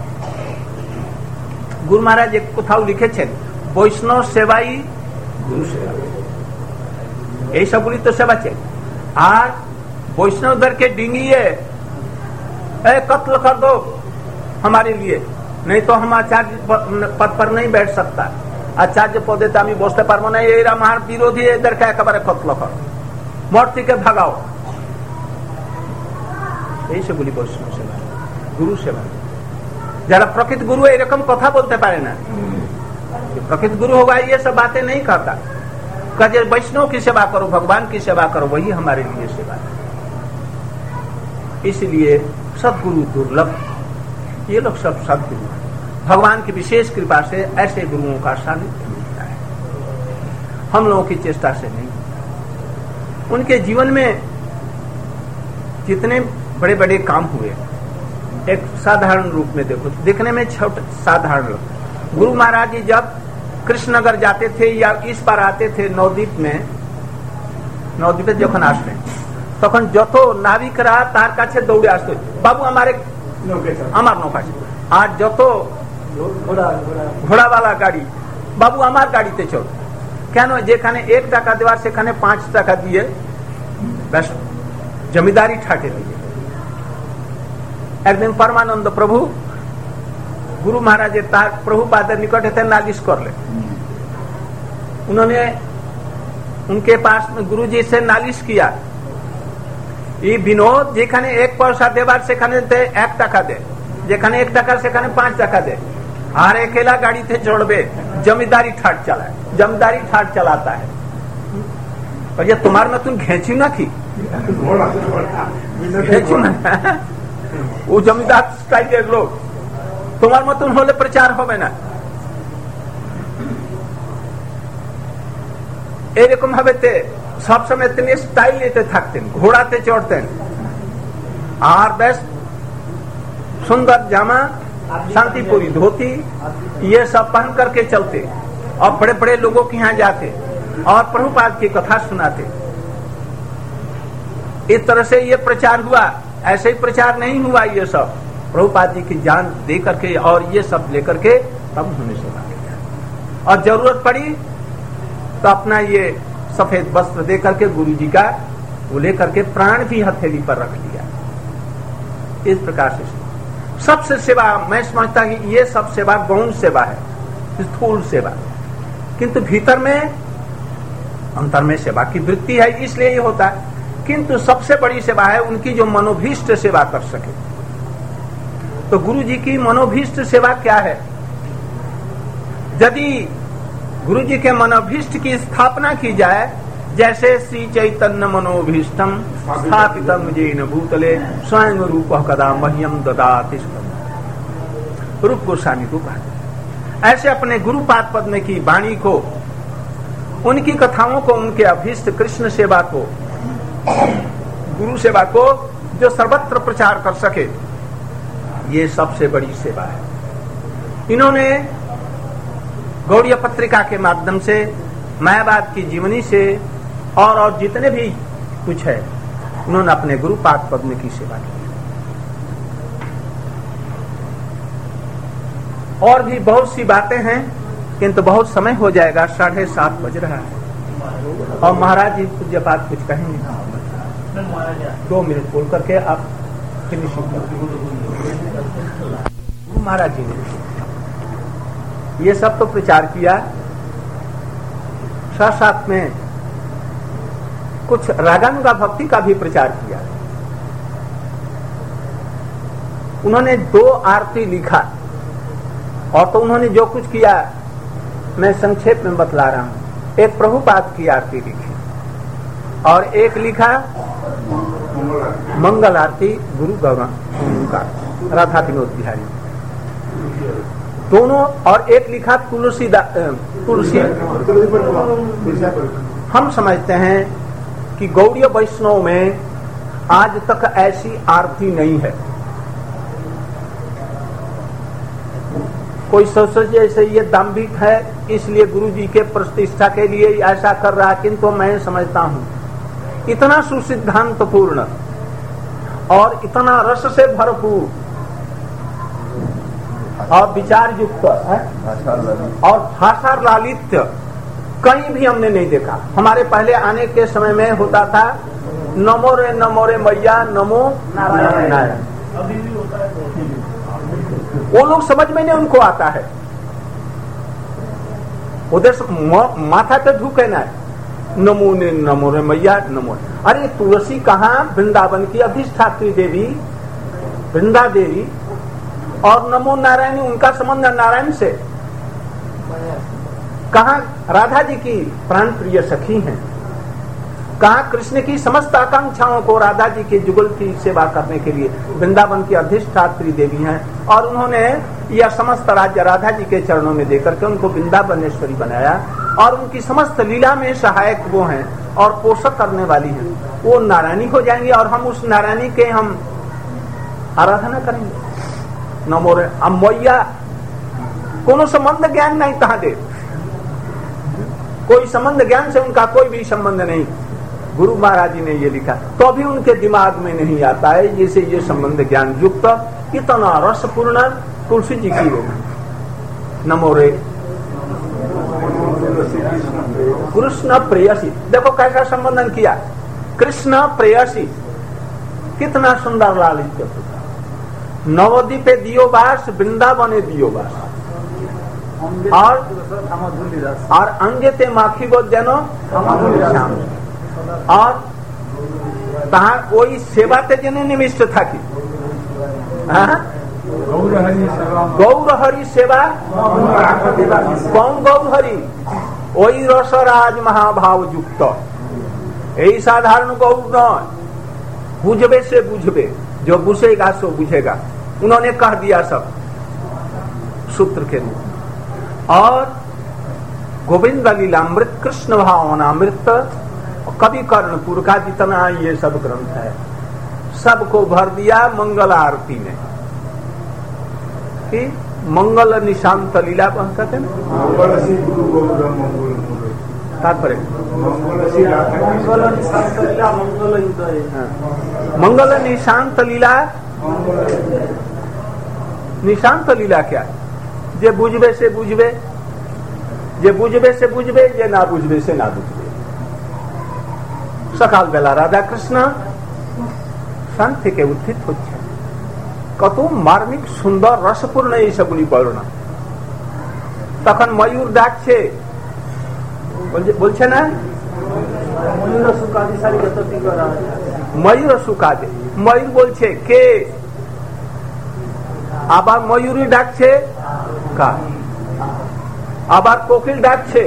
[SPEAKER 1] গুরু মহারাজ কোথাও লিখেছেন বৈষ্ণব সেবাই গুরু সেবা। এই সবগুলি তো সেবা চাই। আর বৈষ্ণবদেরকে ডিঙিয়ে कत्ल कर दो हमारे लिए, नहीं तो हम आचार्य पद पर नहीं बैठ सकता, आचार्य पदे तो আমি বসতে পারবো না, এরা আমার বিরোধী, এদেরকে একেবারে কতল কর, মঠ থেকে ভাগাও। এই সবগুলি বৈষ্ণব সেবা, গুরু সেবা। যারা प्रकृत गुरु এরকম কথা বলতে পারে না, प्रकृत गुरु होगा ये सब बातें नहीं कहता, कहते वैष्णव की सेवा करो, भगवान की सेवा करो, वही हमारे लिए सेवा है। इसलिए सदगुरु दुर्लभ, ये लोग सब सदगुरु हैं। भगवान की विशेष कृपा से ऐसे गुरुओं का सानिध्य मिलता है, हम लोगों की चेष्टा से नहीं। उनके जीवन में जितने बड़े बड़े काम हुए, एक साधारण रूप में देखो, दिखने में छोटे साधारण लोग। गुरु महाराज जी जब कृष्णनगर जाते थे या इस पार आते थे नवद्वीप में, नवद्वीपे যখন আসলেন তখন যত নাবিকরা তার কাছে দৌড়ে আসতো, বাবু আমার নৌকা। আর যত ঘোড়াওয়ালা গাড়ি, বাবু আমার গাড়িতে চল। কেন? যেখানে 1 টাকা দেওয়ার সেখানে 5 টাকা দিয়ে बस जमींदारी ठाटे लिए। एक दिन परमानंद प्रभु गुरु महाराज प्रभुपाद निकट थे, नालिश कर ले। उन्होंने उनके पास में गुरु जी से नालिश किया, ये विनोद जेखाने 1 पैसा देवार सेखाने 1 टाका दे, जेखाने 1 टाका सेखाने 5 टाका दे, और अकेला गाड़ी थे छोड़बे, जमींदारी ठाट चलाए, जमींदारी ठाट चलाता है। और ये तुम्हारे में तुम घेची ना की घेची ना वो जमींदार स्टाइल लोग তোমার মতন হলে প্রচার হবে না। এরকম ভাবে সবসময় তিনি স্টাইল নিতে থাকতেন, ঘোড়াতে চড়তেন, আর বেশ सुंदर जामा, शांतिपुरी धोती, ये सब पहन करके चलते और बड़े बड़े लोगों के यहाँ जाते और प्रभुपाद की कथा सुनाते। इस तरह से ये प्रचार हुआ। ऐसे ही प्रचार नहीं हुआ, ये सब प्रभुपाद जी की जान दे करके और ये सब लेकर के तब उन्होंने सेवा किया। और जरूरत पड़ी तो अपना ये सफेद वस्त्र दे करके गुरु जी का वो लेकर के प्राण भी हथेली पर रख लिया। इस प्रकार से सबसे सेवा, मैं समझता कि ये सब सेवा गौण सेवा है, स्थूल सेवा, किंतु भीतर में अंतर में सेवा की वृत्ति है, इसलिए ये होता है। किंतु सबसे बड़ी सेवा है उनकी जो मनोभीष्ट सेवा कर सके। तो गुरु जी की मनोभीष्ट सेवा क्या है? यदि गुरु जी के मनोभीष्ट की स्थापना की जाए, जैसे श्री चैतन्य मनोभीष्टम स्थापितम येन भूतले स्वयं रूप कदा मह्यम ददाति। रूप गोस्वामी को कहा, ऐसे अपने गुरुपाद पद्म की वाणी को, उनकी कथाओं को, उनके अभीष्ट कृष्ण सेवा को, गुरु सेवा को जो सर्वत्र प्रचार कर सके, ये सबसे बड़ी सेवा है। इन्होंने गौड़ीय पत्रिका के माध्यम से, मायावाद की जीवनी से और जितने भी कुछ है, उन्होंने अपने गुरुपाद पद्म की सेवा की। और भी बहुत सी बातें हैं, किंतु बहुत समय हो जाएगा, 7:30 बज रहा है और महाराज जी पूज्य बात कुछ कहेंगे। 2 मिनट बोल करके आप फिनिशिंग कर। महाराज जी ने ये सब तो प्रचार किया, साथ साथ में कुछ रागानुगा भक्ति का भी प्रचार किया। उन्होंने 2 आरती लिखा, और तो उन्होंने जो कुछ किया मैं संक्षेप में बतला रहा हूं। एक प्रभुपाद की आरती लिखी और एक लिखा मंगल आरती गुरु गौरंग का राधा विनोद बिहारी, दोनों, और एक लिखा तुलसी। हम समझते हैं कि गौड़ीय वैष्णव में आज तक ऐसी आरती नहीं है। कोई सोचे जैसे ये दाम्भिक है, इसलिए गुरु जी के प्रतिष्ठा के लिए ऐसा कर रहा है, किंतु मैं समझता हूं इतना सुसिद्धांतपूर्ण और इतना रस से भरपूर और विचार युक्त है और भाषा लालित्य कहीं भी हमने नहीं देखा। हमारे पहले आने के समय में होता था नमो रे मैया, नमो नारायण। वो लोग समझ में नहीं उनको आता है, उधर माथा पे झुके ना, नमो रे मैया, नमो। अरे तुलसी कहाँ? वृंदावन की अधिष्ठात्री देवी वृंदा देवी, और नमो नारायणी, उनका संबंध नारायण से। कहाँ राधा जी की प्राण प्रिय सखी हैं, कहाँ कृष्ण की समस्त आकांक्षाओं को राधा जी के जुगल की सेवा करने के लिए वृंदावन की अधिष्ठात्री देवी हैं, और उन्होंने यह समस्त राज्य राधा जी के चरणों में देकर के उनको वृंदावनेश्वरी बनाया, और उनकी समस्त लीला में सहायक वो हैं और पोषक करने वाली हैं। वो नारायणी हो जाएंगे और हम उस नारायणी के हम आराधना करेंगे। नमो रे मैया, कोनो संबंध ज्ञान नहीं, कहाँ दे कोई संबंध ज्ञान से उनका कोई भी संबंध नहीं। गुरु महाराज जी ने ये लिखा, तो अभी उनके दिमाग में नहीं आता है जैसे ये संबंध ज्ञान युक्त इतना रसपूर्ण तुलसी जी की हो। नमो रे कृष्ण प्रेयसी, देखो कैसा संबंधन किया। कृष्ण प्रेयसी, कितना सुंदर लालित्य होता। नवद्वीपे दियो बास, वृंदावने दियो बास, और अंगेते माखी बोजनो, और तहां कोई सेवाते जने निमिष्ट था कि गौर हरि सेवा, कौन गौर हरि? वही रसराज महाभाव युक्त, यही साधारण गौर न, बुझबे से बुझबे, जो बुझेगा सो बुझेगा। उन्होंने कह दिया सब सूत्र के रूप में। और गोविंद लीलामृत, कृष्ण भावनामृत, कवि कर्णपुर का जितना ये सब ग्रंथ है, सबको भर दिया मंगल आरती में कि मंगल निशांत लीला कहते हैं। तात्पर्य मंगल निशांत लीला। निशांत लीला क्या है? जे बुझबे से बुझबे, जे बुझबे से बुझबे, जे ना बुझबे से ना बुझबे। सकाल बेला राधा कृष्ण शांत থেকে উত্থিত হচ্ছে, কত মার্মিক সুন্দর রসপূর্ণ এই সবগুলি বর্ণনা। তখন ময়ূর ডাকছে, বলছে না ময়ূর সুকাদে, ময়ূর বলছে কে, আবার ময়ূরী ডাকছে কা, আবার কোকিল ডাকছে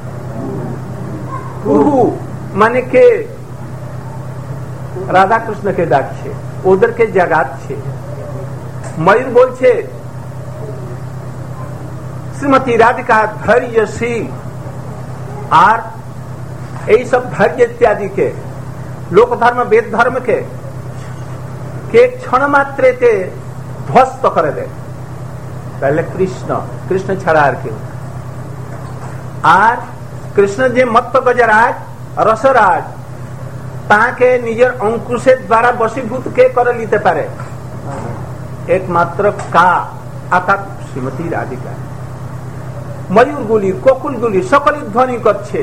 [SPEAKER 1] কুহু, মানে কে? রাধা কৃষ্ণকে ডাকছে, ওদেরকে জাগাচ্ছে। ময়ূর বলছে শ্রীমতী রাধিকা ধৈর্যশীল, আর এই সব ধৈর্য ইত্যাদি के लोक धर्म वेद धर्म के क्षण मात्रेते ध्वस्त करे दे। पहले कृष्ण छड़ा আর কেউ। আর কৃষ্ণ যে মত্ত গজরাজ রসরাজ, তাকে নিজের অঙ্কুশের দ্বারা বশীভূত কে করে নিতে পারে? একমাত্র কা, অর্থাৎ শ্রীমতী রাধিকা। ময়ূরগুলি, কোকিলগুলি সকলেই ধ্বনি করছে,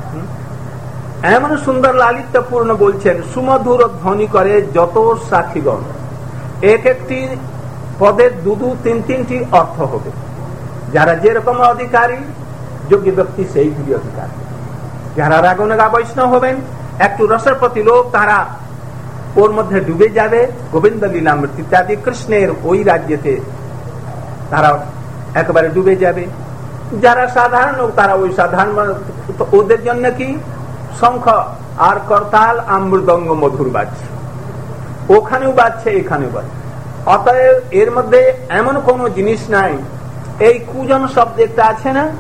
[SPEAKER 1] এমন সুন্দর লালিত্যপূর্ণ বলছেন, সুমধুর ধ্বনি করে যত সাক্ষীগণ। এক একটি পদের দু তিনটি অর্থ হবে। যারা যেরকম অধিকারী, যোগ্য ব্যক্তি সেইগুলি অধিকারী। যারা রাগনগা বৈষ্ণব হবেন, একটু রসের প্রতি লোক, তারা ওর মধ্যে ডুবে যাবে। গোবিন্দ লীলামৃত ইত্যাদি কৃষ্ণের ওই রাজ্যেতে তারা একেবারে ডুবে যাবে। যারা সাধারণ লোক, তারা ওই সাধারণ, ওদের জন্য কি শঙ্খ আর করতাল আর মৃদঙ্গ মধুর বাজছে, ওখানেও বাজছে এখানেও বাজছে। অতএব এর মধ্যে এমন কোন জিনিস নাই। এই কুজন শব্দ একটা আছে না,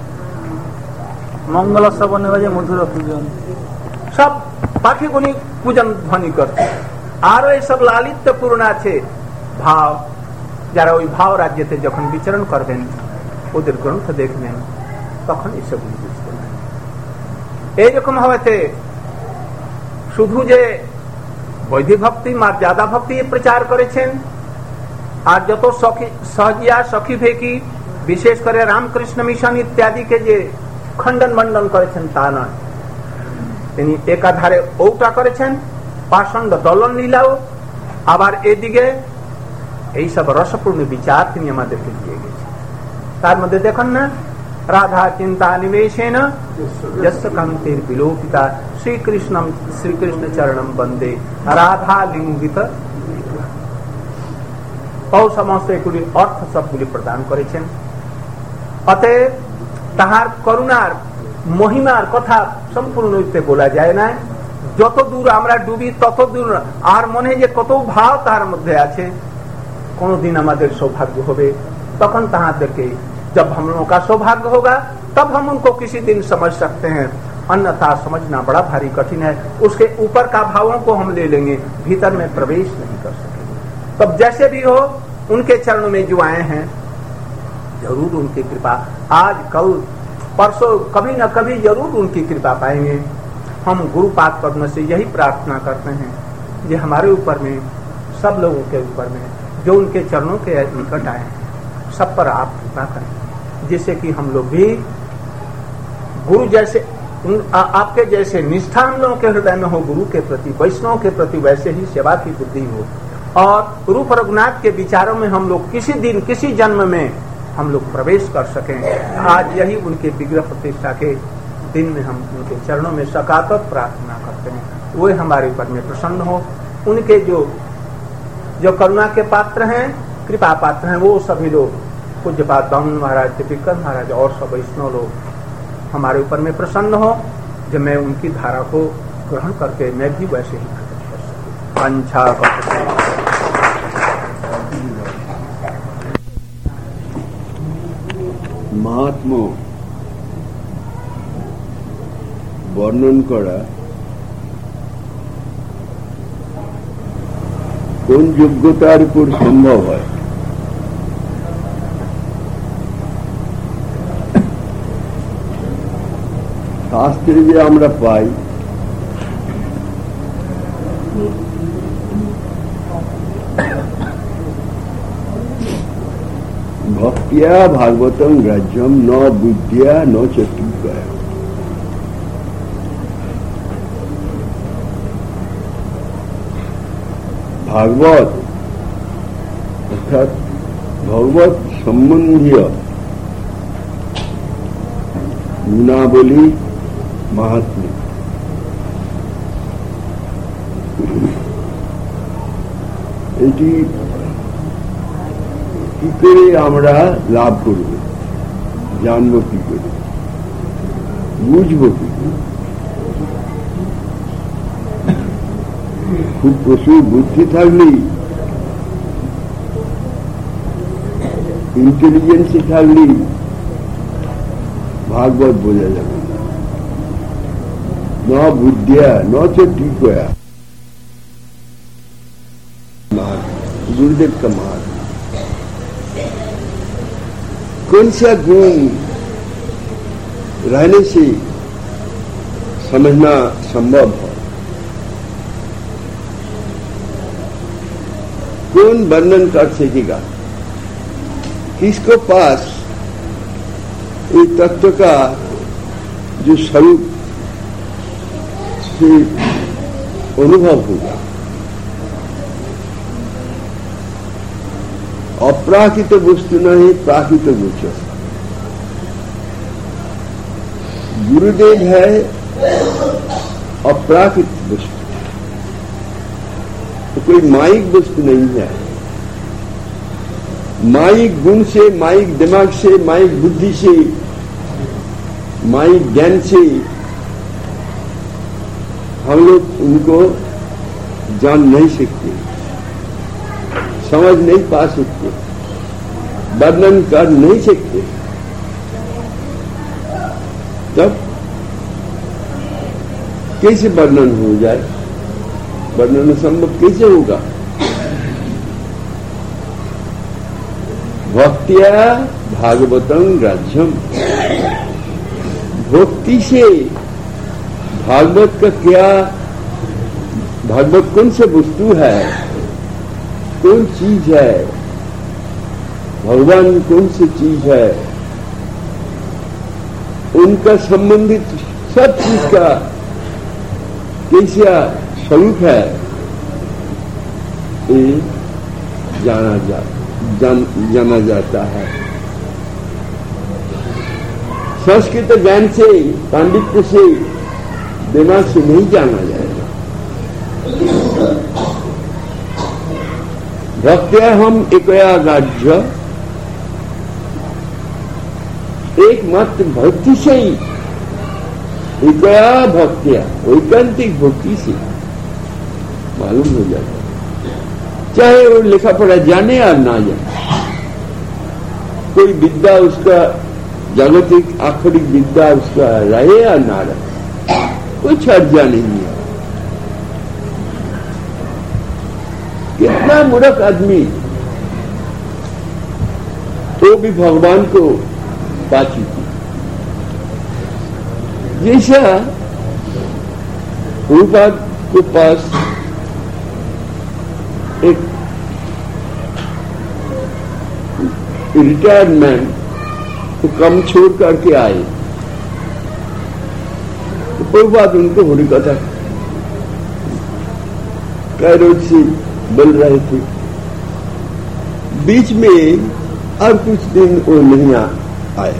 [SPEAKER 1] মঙ্গল শ্রবণে বাজে মধুর পূজন, সব পাখিগুলি পূজন ধ্বনি করছে। আরো এইসব লালিত্যপূর্ণ আছে ভাব। যারা ওই ভাব রাজ্যেতে যখন বিচরণ করবেন, ওদের গ্রন্থ দেখবেন, তখন এইসবগুলি বুঝতে পারেন। এইরকম হওয়াতে শুধু যে বৈদিক ভক্তি, মর্যাদা ভক্তি প্রচার করেছেন, আর যত সহজিয়া সখী ভেকি, বিশেষ করে রামকৃষ্ণ মিশন ইত্যাদিকে যে খণ্ডন মন্ডন করেছেন তা নয়। তিনি একাধারে ওটা করেছেন, পাষণ্ড দলন লীলাও, আবার এদিকে এইসব রসপূর্ণ বিচার তিনি আমাদেরকে দিয়ে গেছেন। তার মধ্যে দেখুন না, রাধা চিন্তা নিবেশেন যস্য কান্তির বিলোপিতা শ্রীকৃষ্ণ চরণম বন্দে রাধা লিঙ্গিত, ও সমস্ত এগুলির অর্থ সবগুলি প্রদান করেছেন। অতএব তাহার করুণার মহিমার কথা সম্পূর্ণ বলা যায় না। যত দূর আমরা ডুবি তত দূর, আর মনে যে কত ভাব তার মধ্যে আছে। কোনদিন আমাদের सौभाग्य হবে, तखन तहां जब हम लोगों का सौभाग्य होगा तब हम उनको किसी दिन समझ सकते हैं, अन्यथा समझना बड़ा भारी कठिन है। उसके ऊपर का भावों को हम ले लेंगे, भीतर में प्रवेश नहीं कर सकेंगे। तब जैसे भी हो, उनके चरणों में जो आए हैं, जरूर उनकी कृपा आज कल परसों कभी न कभी जरूर उनकी कृपा पाएंगे। हम गुरुपाद पद्म से यही प्रार्थना करते हैं कि हमारे ऊपर में, सब लोगों के ऊपर में जो उनके चरणों के निकट आए हैं, सब पर आप कृपा करें, जिससे कि हम लोग भी गुरु जैसे आपके जैसे निष्ठा हम लोगों के हृदय में हो गुरु के प्रति, वैष्णव के प्रति, वैसे ही सेवा की बुद्धि हो, और रूप रघुनाथ के विचारों में हम लोग किसी दिन किसी जन्म में हम लोग प्रवेश कर सकें। आज यही उनके विग्रह प्रतिष्ठा के दिन में हम उनके चरणों में सकातक प्रार्थना करते हैं, वे हमारे ऊपर में प्रसन्न हो। उनके जो करुणा के पात्र हैं, कृपा पात्र हैं, वो सभी लोग पूज्यपाद बामन महाराज, दीपिकर महाराज और सब वैष्णव लोग हमारे ऊपर में प्रसन्न हो, जब मैं उनकी धारा को ग्रहण करके मैं भी वैसे ही कर सकूं। पंछा
[SPEAKER 2] महात्मा वर्णन करा কোন যোগ্যতার উপর সম্ভব হয়। শাস্ত্রে যে আমরা পাই ভক্তিয়া ভাগবতম গ্রাহ্যম ন বুদ্ধিয়া ন চতুর্গয়া। ভাগবত অর্থাৎ ভগবত সম্বন্ধীয় গুণাবলী মাহাত্ম্য এটি কি করে আমরা লাভ করব, জানব কি করে, বুঝব কি করে? খুব প্রচুর বুদ্ধি থাকলেই, ইন্টেলিজেন্সি থাকলেই ভাগবত বোঝা যাবে না। বুদ্ধিয়া ন টিকয়া। गुरुदेव का मार्ग कौन सा गुण रहने से समझना संभव है, कौन वर्णन कर सकेगा, किसको पास ये तत्व का जो स्वरूप से अनुभव होगा। अप्राकृत वस्तु नहीं, प्राकृत गोचर। गुरुदेव है अप्राकृत वस्तु, तो कोई माइक वस्तु नहीं है। माइक गुण से, माइक दिमाग से, माइक बुद्धि से, माइक ज्ञान से हम लोग उनको जान नहीं सकते, समझ नहीं पा सकते, वर्णन कर नहीं सकते। तब कैसे वर्णन हो जाए, वर्णन संभव कैसे होगा? भक्तिया भागवतम ग्राह्यम। भक्ति से भागवत का क्या, भागवत कौन सा वस्तु है, कौन चीज है, भगवान कौन सी चीज है, उनका संबंधित सब चीज का कैसा स्वरूप है, ये जाना जाता है। संस्कृत ज्ञान से, पांडित्य से, दिमाग से नहीं जाना जाएगा। भक्त्या हम एकया ग्राह्य, एकमात्र भक्ति से ही, एकया भक्त्या, वैकांतिक भक्ति से मालूम हो जाता है। चाहे वो लिखा पढ़ा जाने या ना जाने, कोई विद्या उसका जागतिक आखिरी विद्या उसका रहे या ना रहे, कोई चर्चा नहीं है। कितना मूर्ख आदमी तो भी भगवान को पा चुकी। जैसा प्रभुपाद के पास एक रिटायर्ड मैन तो कम छोड़ करके आए, कोई बात उनको होली कथा कई रोज से बोल रहे थे। बीच में और कुछ दिन वो नहीं आए।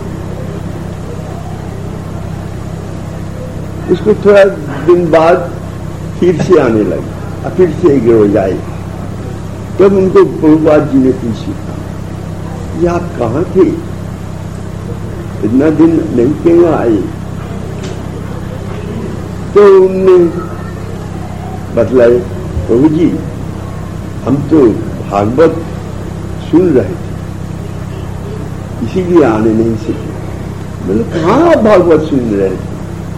[SPEAKER 2] उसको थोड़ा दिन बाद फिर से आने लगे और फिर से एक रोज आए। तब उनको प्रभुपाद जी ने पूछी, ये आप कहाँ थे, इतना दिन नहीं क्यों आए? तो उनने बतलाए, प्रभु जी हम तो भागवत सुन रहे थे, इसीलिए आने नहीं सके। मतलब कहाँ आप भागवत सुन रहे थे?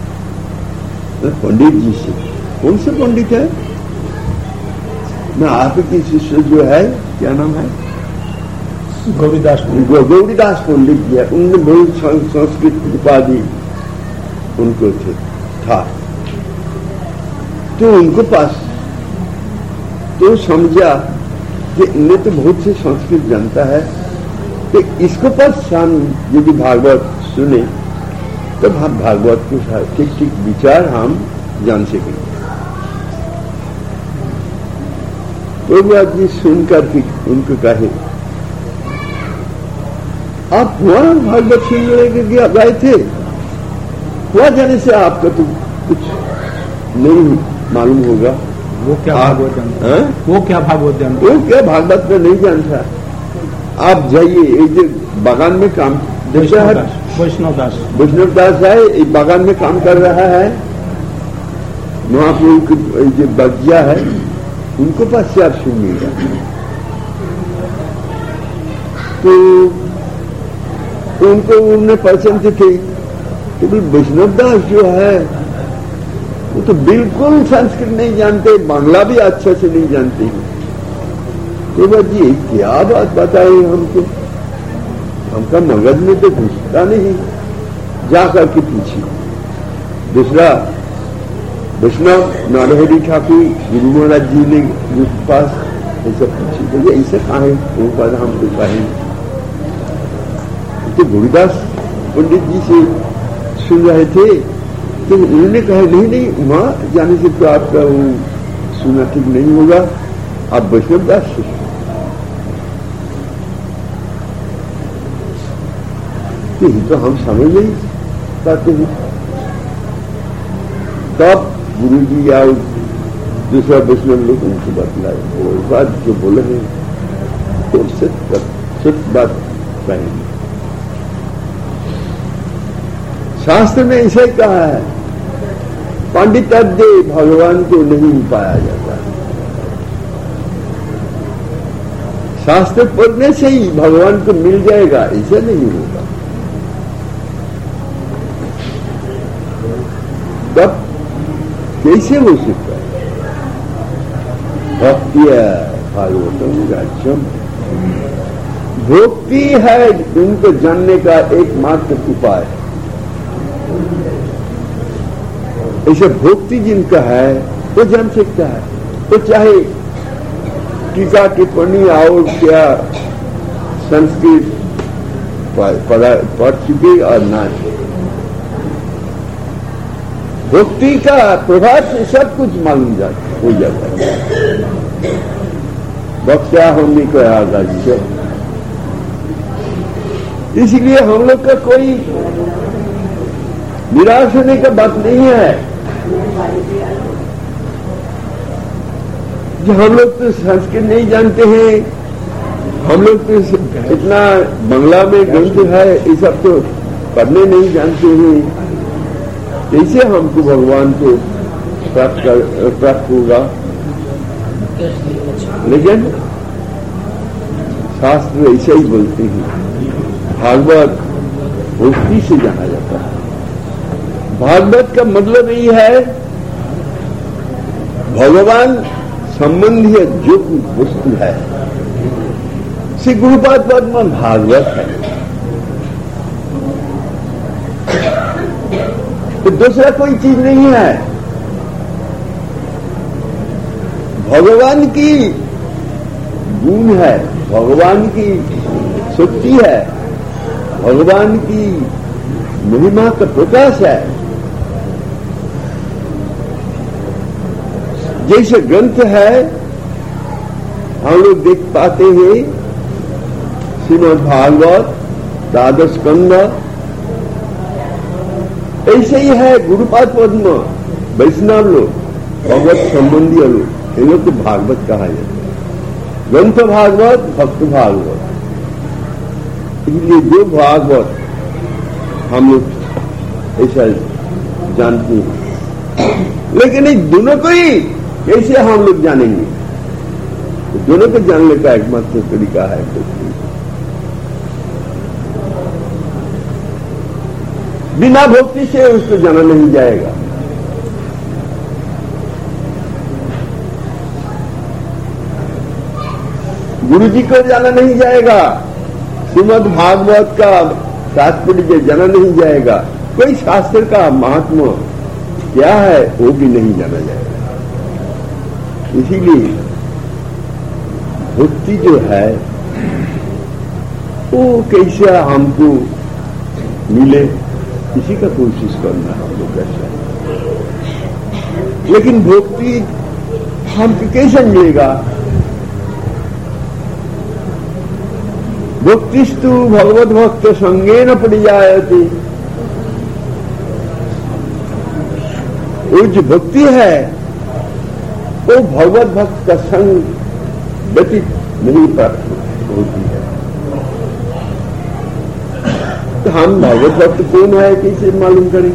[SPEAKER 2] पंडित जी से। कौन से पंडित है? मैं आपके शिष्य जो है, क्या नाम है?
[SPEAKER 1] गौरीदास
[SPEAKER 2] पंडित जी है। उनने बहुत संस्कृत उपाधि उनको था। तो उनको पास तो समझा कि इन्हें तो बहुत से संस्कृत जानता है, तो इसको पास हम यदि भागवत सुने तब हम भागवत के ठीक ठीक विचार हम जान सकेंगे। तो आदमी सुनकर उनको कहे, आप वहां भागवत सुनने के लिए गए थे, वहां जाने से आपका तो कुछ नहीं मालूम होगा।
[SPEAKER 1] वो क्या भागवत जानता है? वो क्या भागवत जानता है?
[SPEAKER 2] वो क्या भागवत में नहीं जानता। आप जाइए, एक जो बागान में काम वैष्णव दास है, एक बागान में काम कर रहा है, वहां पे जो बगिया है उनको पास से आप सुनिएगा। तो उनको उन्हें पसंद थे कि वैष्णव दास जो है वो तो बिल्कुल संस्कृत नहीं जानते, बांग्ला भी अच्छा से नहीं जानते। तो बस जी क्या बात बताए हमको, हमका मगज में तो घुसता नहीं। जाकर के पूछी। दूसरा वैष्णव नारायणी ठाकुर गुरु महाराज जी ने उसके पास ऐसा पूछी, बोले ऐसा कहा है? वो पर हम तो कहें तो गुरुदास पंडित जी से सुन रहे थे। तो उन्होंने कहा नहीं वहां जाने से तो आपका वो सुना ठीक नहीं होगा, आप वैष्णव दास से। तो हम समझ नहीं पाते हैं। तब गुरु जी या दूसरा वैष्णव लोग उनको बतलाए, वो बात जो बोले हैं तो सत्य बात कहेंगे। शास्त्र में ऐसा ही कहा है, पांडित्य भगवान को नहीं पाया जाता। शास्त्र पढ़ने से ही भगवान को मिल जाएगा, ऐसा नहीं होगा। तब कैसे हो सकता है? भक्ति भागवतम राज्यम, भक्ति है उनको जानने का एकमात्र उपाय। ऐसे भक्ति जिनका है वो जान सकता है। तो चाहे टीका टिप्पणी और क्या संस्कृत पढ़ चुके और ना, भक्ति का प्रभाव से सब कुछ मालूम हो जाता है। भक्त्या होने को आगा जी। इसलिए हम लोग का कोई निराश होने का बात नहीं है कि हम लोग तो संस्कृत नहीं जानते हैं, हम लोग तो इतना बांग्ला में ग्रंथ है, ये सब तो पढ़ने नहीं जानते हैं। कैसे हमको भगवान को प्राप्त होगा? लेकिन शास्त्र ऐसे ही बोलते हैं, भागवत भक्ति से जाना जाता है। भागवत का मतलब यही है भगवान संबंधी जो वस्तु है, श्री गुरुपाद पद्म भागवत है। तो दूसरा कोई चीज नहीं है। भगवान की गुण है, भगवान की शक्ति है, भगवान की महिमा का प्रकाश है। जैसे ग्रंथ है हम लोग देख पाते हैं, श्रीमद् भागवत, द्वादश स्कंद, ऐसे ही है गुरुपाद पद्म, वैष्णव लोग, भगवत संबंधी लोग, इन लोग को भागवत कहा जाता है। ग्रंथ भागवत, भक्त भागवत। इसलिए जो भागवत हम लोग ऐसा जानते हैं, लेकिन इन दोनों को ही कैसे हम लोग जानेंगे? तो दोनों को जानने का एकमात्र तरीका है भक्ति। बिना भक्ति से उसको जाना नहीं जाएगा। गुरु जी को जाना नहीं जाएगा, श्रीमद् भागवत का तात्पर्य जाना नहीं जाएगा, कोई शास्त्र का महात्मा क्या है वो भी नहीं जाना जाएगा। इसीलिए भक्ति जो है वो कैसे हमको मिले, इसी का कोशिश करना हम लोग कैसे। लेकिन भक्ति हमको कैसे मिलेगा? भक्तिस्तु भगवत भक्त संगेन परिजायते। वो जो भक्ति है वो भगवत भक्त का संग व्यतीत नहीं प्राप्त होती है। तो हम भगवत भक्त कौन है कैसे मालूम करें?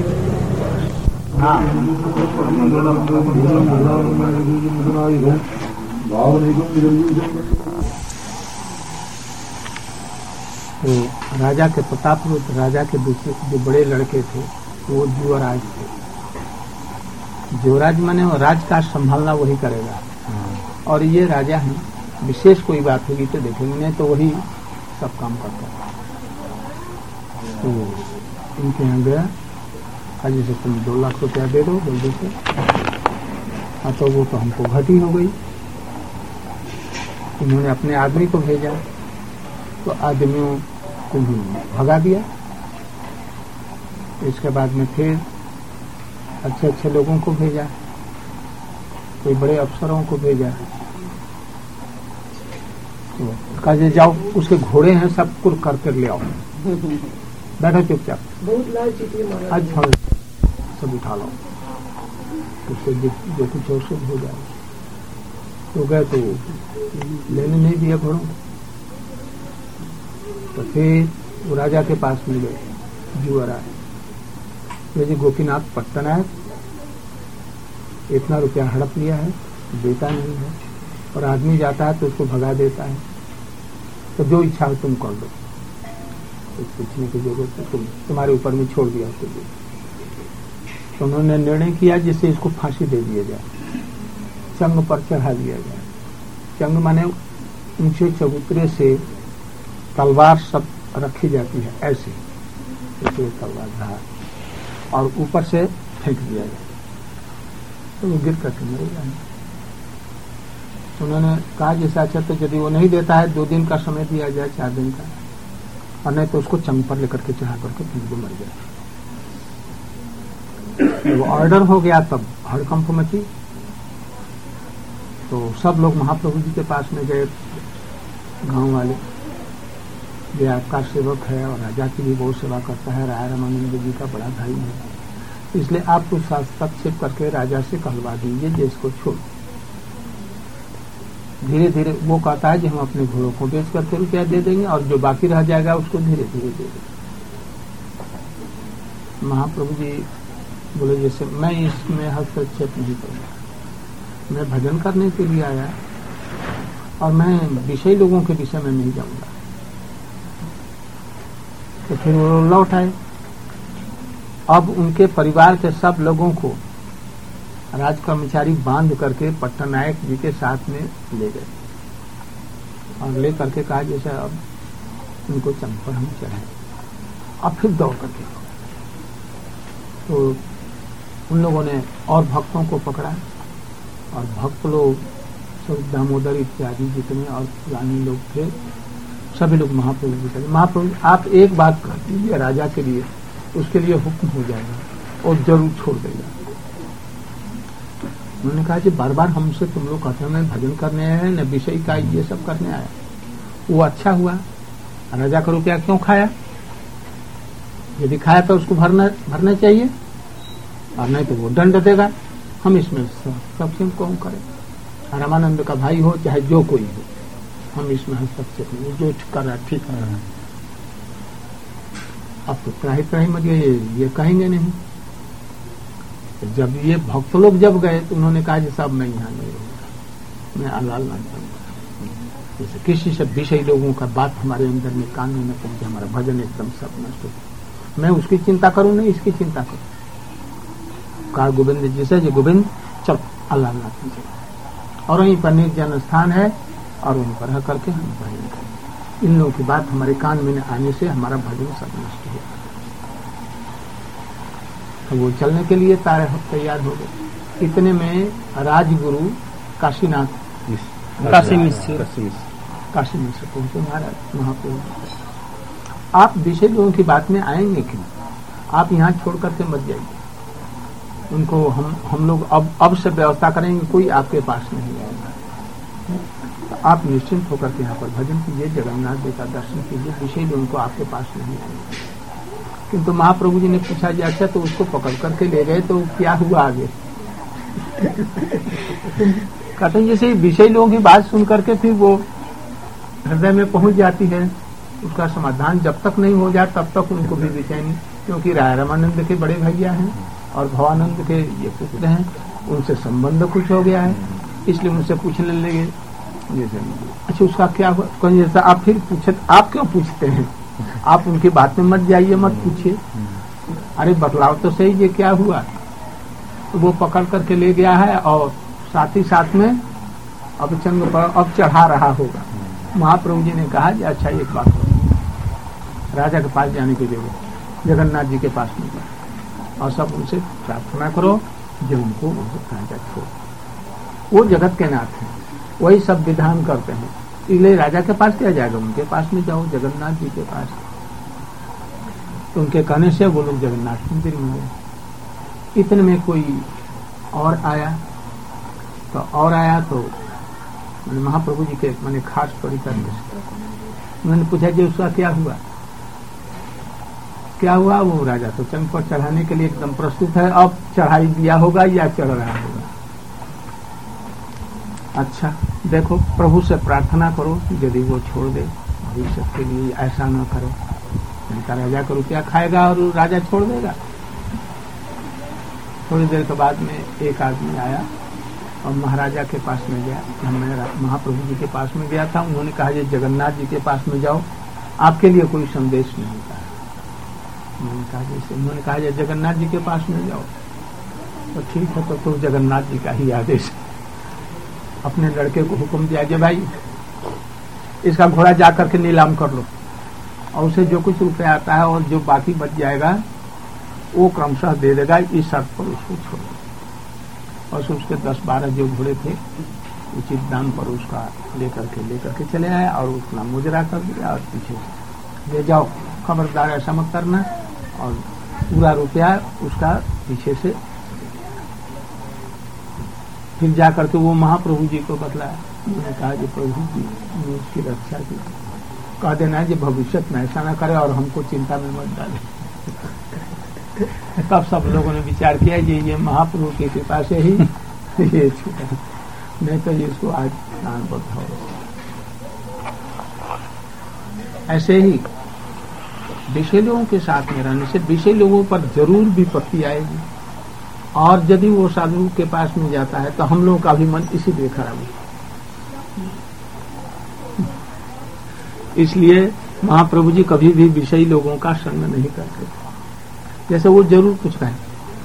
[SPEAKER 1] तो राजा के प्रतापरुद्र राजा के दूसरे जो बड़े लड़के थे वो युवराज थे। युवराज माने राज काज संभालना वही करेगा, और ये राजा हैं। विशेष कोई बात होगी तो देखेंगे, नहीं तो वही सब काम करता है। तो इनके यहाँ गया, आज जैसे तुम 2 लाख रुपया दे दो जल्दी से। हाँ, तो वो तो हमको घटी हो गई। उन्होंने अपने आदमी को भेजा, तो आदमियों को भी भगा दिया। इसके बाद में फिर अच्छे अच्छे लोगों को भेजा, कोई बड़े अफसरों को भेजा। तो कहा जाओ उसके घोड़े हैं सब कुल करके ले आओ, बैठो चुपचाप, आज सब उठा लो, उससे जो कुछ और सब हो जाए। तो गए तो लेने नहीं दिया घोड़ों को। तो फिर वो राजा के पास में गए, युवराज, जी गोपीनाथ पट्टनायक इतना रुपया हड़प लिया है, देता नहीं है, और आदमी जाता है तो उसको भगा देता है, तो जो इच्छा हो तुम कर दो, कुछ पूछने की जरूरत है, तुम्हारे ऊपर में छोड़ दिया उसको। तो उन्होंने निर्णय किया जिससे इसको फांसी दे दिया जाए, चंग पर चढ़ा दिया जाए। चंग माने ऊंचे चबूतरे से तलवार सब रखी जाती है ऐसे, तलवार धार, और ऊपर से फेंक दिया जाए तो वो गिर करके मरेगा। उन्होंने कहा जैसा अच्छा, तो यदि वो नहीं देता है 2 दिन का समय दिया जाए, 4 दिन का, और नहीं तो उसको चंग पर लेकर के चढ़ा करके फेंक दो, मर जाए। वो ऑर्डर हो गया, तब हड़कंप मची। तो सब लोग महाप्रभु जी के पास में गए, गांव वाले, ये आपका सेवक है और राजा की भी बहुत सेवा करता है, राय रामानंद जी का बड़ा भाई है, इसलिए आप कुछ हस्तक्षेप करके राजा से कहलवा दीजिए जिसको छोड़। धीरे धीरे वो कहता है कि हम अपने घोड़ों को बेच करके रुपया दे देंगे, और जो बाकी रह जाएगा उसको धीरे धीरे दे देंगे। महाप्रभु जी बोले जैसे मैं इसमें हस्तक्षेप नहीं करूंगा, मैं भजन करने के लिए आया और मैं विषय लोगों के विषय में नहीं जाऊंगा। तो फिर वो लौट आए। अब उनके परिवार के सब लोगों को राज कर्मचारी बांध करके पट्टनायक जी के साथ में ले गए, और ले करके कहा जैसे अब उनको चंग पर हम चढ़ाए। अब फिर दौड़ करके तो उन लोगों ने और भक्तों को पकड़ा, और भक्त लोग सब दामोदर इत्यादि जितने और पुराने लोग थे सभी लोग महाप्रभु जी कहे, महाप्रभु आप एक बात कर दीजिए राजा के लिए, उसके लिए हुक्म हो जाएगा और जरूर छोड़ देगा। उन्होंने कहा कि बार बार हमसे तुम लोग कहते हैं भजन करने आए हैं न विषय का ये सब करने आए। वो अच्छा हुआ, राजा का रुपया क्यों खाया? यदि खाया तो उसको भरना चाहिए, और नहीं तो वो दंड देगा। हम इसमें हस्तक्षेप कौन करें? रामानंद का भाई हो चाहे जो कोई हो, हम इसमें हस्तक्षेप नहीं, जो कर रहा ठीक है। अब तो त्राही मत ये कहेंगे नहीं। जब ये भक्त लोग जब गए तो उन्होंने कहा कि सब मैं यहाँ नहीं रहूंगा, मैं अलाल ना करूंगा। जैसे किसी से विषय लोगों का बात हमारे अंदर में कान में न पहुंचे, हमारा भजन एकदम सब नष्ट हो। मैं उसकी चिंता करूं नहीं, इसकी चिंता करूं। कहा गोविंद जी से, गोविंद चल अल्लाह ना कीजिए, और वहीं पर निर्जन स्थान है और वहीं पर रह करके हम भजन करें। इन लोगों की बात हमारे कान में आने से हमारा भजन सब नष्ट हो। तो वो चलने के लिए तैयार हो गए। इतने में राजगुरु काशीनाथ काशी मिश्र पहुंचे महाराज महाप्रभु। आप विषय लोगों की बात में आएंगे क्यों? आप यहाँ छोड़ करके मत जाइए। उनको हम लोग अब से व्यवस्था करेंगे, कोई आपके पास नहीं आएगा। तो आप निश्चिंत होकर के यहाँ पर भजन कीजिए, जगन्नाथ जी का दर्शन कीजिए, विषय लोगों को आपके पास नहीं आएंगे। किंतु महाप्रभु जी ने पूछा जी अच्छा तो उसको पकड़ करके ले गए तो क्या हुआ आगे? कहते हैं जैसे विषय लोगों की बात सुन करके फिर वो हृदय में पहुंच जाती है, उसका समाधान जब तक नहीं हो जाए तब तक उनको भी बेचैनी। क्योंकि रामानंद के बड़े भैया हैं और भवानंद के ये पुत्र हैं, उनसे संबंध कुछ हो गया है, इसलिए उनसे पूछने लगे जैसे अच्छा उसका क्या हुआ? कहीं जैसा आप फिर आप क्यों पूछते हैं? आप उनकी बात में मत जाइए, मत पूछिए। अरे बतलाओ तो सही ये क्या हुआ? तो वो पकड़ करके ले गया है और साथ ही साथ में अब चंद्र पर अब चढ़ा रहा होगा। महाप्रभु जी ने कहा कि अच्छा एक बात करो, राजा के पास जाने की जरूरत, जगन्नाथ जी के पास नहीं जाओ और सब उनसे प्रार्थना करो जो उनको राजा छोड़। वो जगत के नाथ हैं, वही सब विधान करते हैं, इसलिए राजा के पास क्या जाएगा? उनके पास में जाओ, जगन्नाथ जी के पास। तो उनके कहने से वो लोग जगन्नाथ मंदिर में गए। इतने में कोई और आया तो महाप्रभु जी के मैंने खास परिकर उन्होंने पूछा जी उसका क्या हुआ? वो राजा तो चंग पर चढ़ाने के लिए एकदम प्रस्तुत है, अब चढ़ाई दिया होगा या चढ़ रहा होगा। अच्छा देखो प्रभु से प्रार्थना करो यदि वो छोड़ दे, भविष्य के लिए ऐसा न करो, उनका राजा का रुपया खाएगा और राजा छोड़ देगा। थोड़ी देर के बाद में एक आदमी आया और महाराजा के पास में गया। मैं महाप्रभु जी के पास में गया था, उन्होंने कहा ये जगन्नाथ जी के पास में जाओ, आपके लिए कोई संदेश नहीं होता है। उन्होंने कहा ये जगन्नाथ जी के पास में जाओ। तो ठीक है तो जगन्नाथ जी का ही आदेश। अपने लड़के को हुक्म दिया कि भाई इसका घोड़ा जा करके नीलाम कर लो और उसे जो कुछ रुपया आता है और जो बाकी बच जाएगा वो क्रमशः दे देगा, इस शर्त पर उसको छोड़ो। और उसके 10-12 जो घोड़े थे उचित दाम पर उसका लेकर के चले आए और उतना मुजरा कर दिया और पीछे ले जाओ, खबरदार ऐसा मत करना। और पूरा रुपया उसका पीछे से फिर जा करके वो महाप्रभु जी को बतलाया। उन्होंने कहा कि प्रभु जी ने उसकी रक्षा की, कह देना कि भविष्य में ऐसा न करे और हमको चिंता में मत डाले। तब सब लोगों ने विचार किया ये महाप्रभु की कृपा से ही ये छूटा, नहीं तो इसको आज प्राण बद्ध हो। ऐसे ही विषय लोगों के साथ में रहने से विषय लोगों पर जरूर विपत्ति आएगी, और यदि वो साधु के पास में जाता है तो हम लोगों का भी मन इसीलिए खराब है। इसलिए महाप्रभु जी कभी भी विषयी लोगों का संग नहीं करते। जैसे वो जरूर कुछ कहें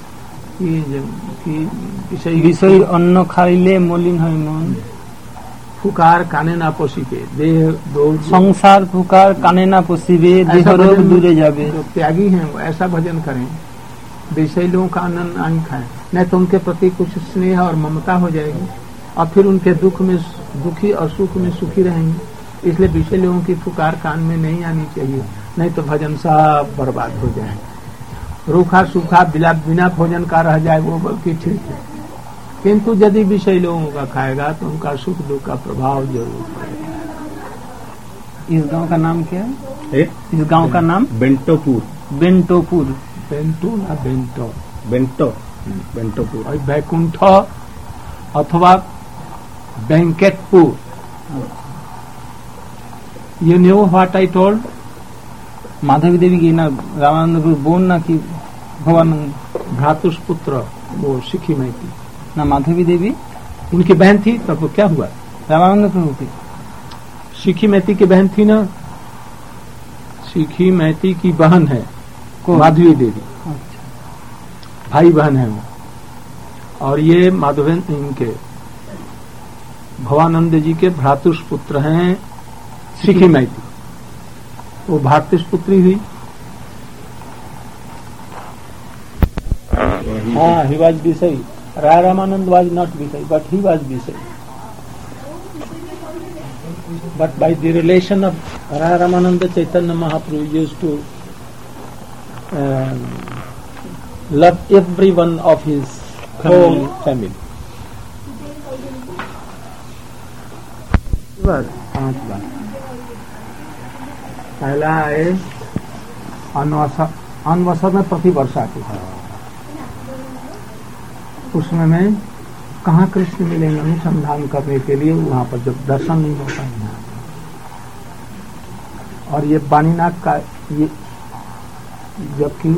[SPEAKER 1] कि विषय
[SPEAKER 3] अन्न खाइले मलिन है मन,
[SPEAKER 1] फुकार काने ना पोषिबे देह रोग,
[SPEAKER 3] संसार फुकार काने ना पोषिबे देह रोग दूरे जाबे।
[SPEAKER 1] जो त्यागी हैं वो ऐसा भजन करें, विषय लोगों का अन्न नहीं खाएं, नहीं तो उनके प्रति कुछ स्नेह और ममता हो जाएगी और फिर उनके दुख में दुखी और सुख में सुखी रहेंगे। इसलिए विषय लोगों की फुकार कान में नहीं आनी चाहिए, नहीं तो भजन सब बर्बाद हो जाए। रूखा सूखा बिना भोजन का रह जाए वो बल्कि ठीक है, किंतु यदि विषय लोगों का खाएगा तो उनका सुख दुख का प्रभाव जरूर पड़ेगा।
[SPEAKER 3] इस गांव का नाम क्या है? इस गांव का नाम
[SPEAKER 2] बेंटोपुर।
[SPEAKER 3] बेंटोपुर।
[SPEAKER 1] बेंटो ना बेंटो?
[SPEAKER 2] बेंटोपुर।
[SPEAKER 1] और बैकुंठ अथवा Venkatpur. You know what I told?
[SPEAKER 3] Madhavi देवी की ना रामानंद बोन ना कि भगवान
[SPEAKER 1] भ्रातुष्पुत्र वो सिखी मैती
[SPEAKER 3] ना माधवी देवी
[SPEAKER 1] उनकी बहन थी। तब वो क्या हुआ?
[SPEAKER 3] रामानंद प्रभु की
[SPEAKER 1] सिखी मैती की बहन थी ना। सिखी मैती की बहन है माधवी देवी।
[SPEAKER 3] अच्छा।
[SPEAKER 1] भाई बहन है वो। और ये माधवेंद्र इनके भवानंद जी के भ्रातुष्पुत्र हैं सिखी मैती। वो भ्रातुष्पुत्री हुई। हाँ, he was Visai. Raya Ramanand was not Visai, but he was Visai. But by the relation of Raya Ramananda, Chaitanya Mahaprabhu used to love every one of his whole family. 5 बार। पहला है अनवसर में प्रति वर्ष आती है। उसमें मैं कहाँ कृष्ण मिलेंगे अनुसंधान करने के लिए वहां पर जब दर्शन नहीं होता है। और ये वाणीनाथ का ये जबकि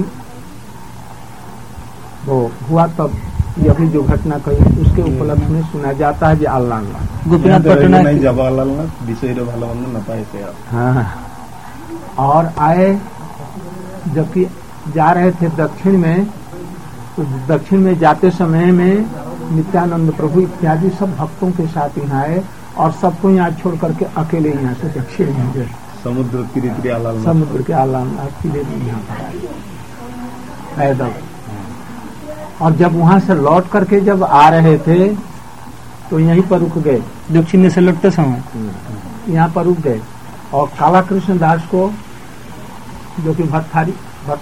[SPEAKER 1] वो हुआ तब ये अभी जो घटना कही उसके उपलक्ष्य में सुना जाता है। आल्लाह
[SPEAKER 3] गोपीनाथ पटनायक
[SPEAKER 2] नहीं जवाहरलाल विषय भालो न पाए थे।
[SPEAKER 1] हाँ, और आए जबकि जा रहे थे दक्षिण में, तो दक्षिण में जाते समय में नित्यानंद प्रभु इत्यादि सब भक्तों के साथ यहाँ आए और सबको यहाँ छोड़ करके अकेले यहाँ से दक्षिण में गए।
[SPEAKER 2] समुद्र के आलाल
[SPEAKER 1] किरे यहाँ पर आए पैदल। और जब वहां से लौट करके जब आ रहे थे तो यहीं पर रुक गए।
[SPEAKER 3] दक्षिण से लौटते समय
[SPEAKER 1] यहाँ पर रुक गए और काला कृष्ण दास को जो कि भट्टारी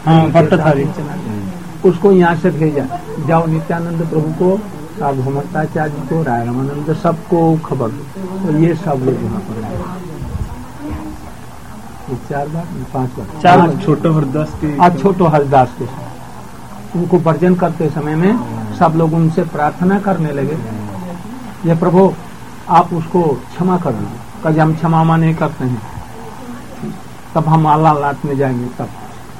[SPEAKER 1] उसको यहाँ से भेजा, जाओ नित्यानंद प्रभु को, भूमताचार्य को, राय रामानंद सबको खबर दो। तो ये सब लोग वहाँ पर आए। 4 बार 5 बार
[SPEAKER 3] 4
[SPEAKER 2] छोटो हरदास के
[SPEAKER 1] आज छोटो हरदास के उनको वर्जन करते समय में सब लोग उनसे प्रार्थना करने लगे, ये प्रभु आप उसको क्षमा कर दीजिए। कभी हम क्षमा नहीं करते हैं, तब हम अल्लाह में जाएंगे। तब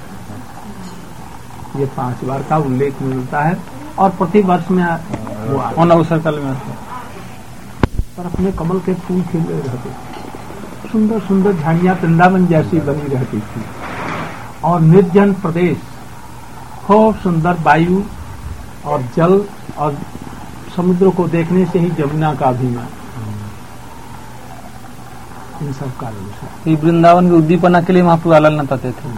[SPEAKER 1] ये 5 बार का उल्लेख मिलता है और प्रति वर्ष में वो
[SPEAKER 3] अवसर काल में
[SPEAKER 1] पर अपने कमल के फूल खिले रहते, सुंदर सुंदर झाड़ियां वृंदावन जैसी बनी रहती थी और निर्जन प्रदेश, खूब सुंदर वायु और जल और समुद्र को देखने से ही जमुना का अभिमान, इन सब का
[SPEAKER 3] ये वृंदावन की उद्दीपना के लिए महाप्रभु आलाल न पाते थे।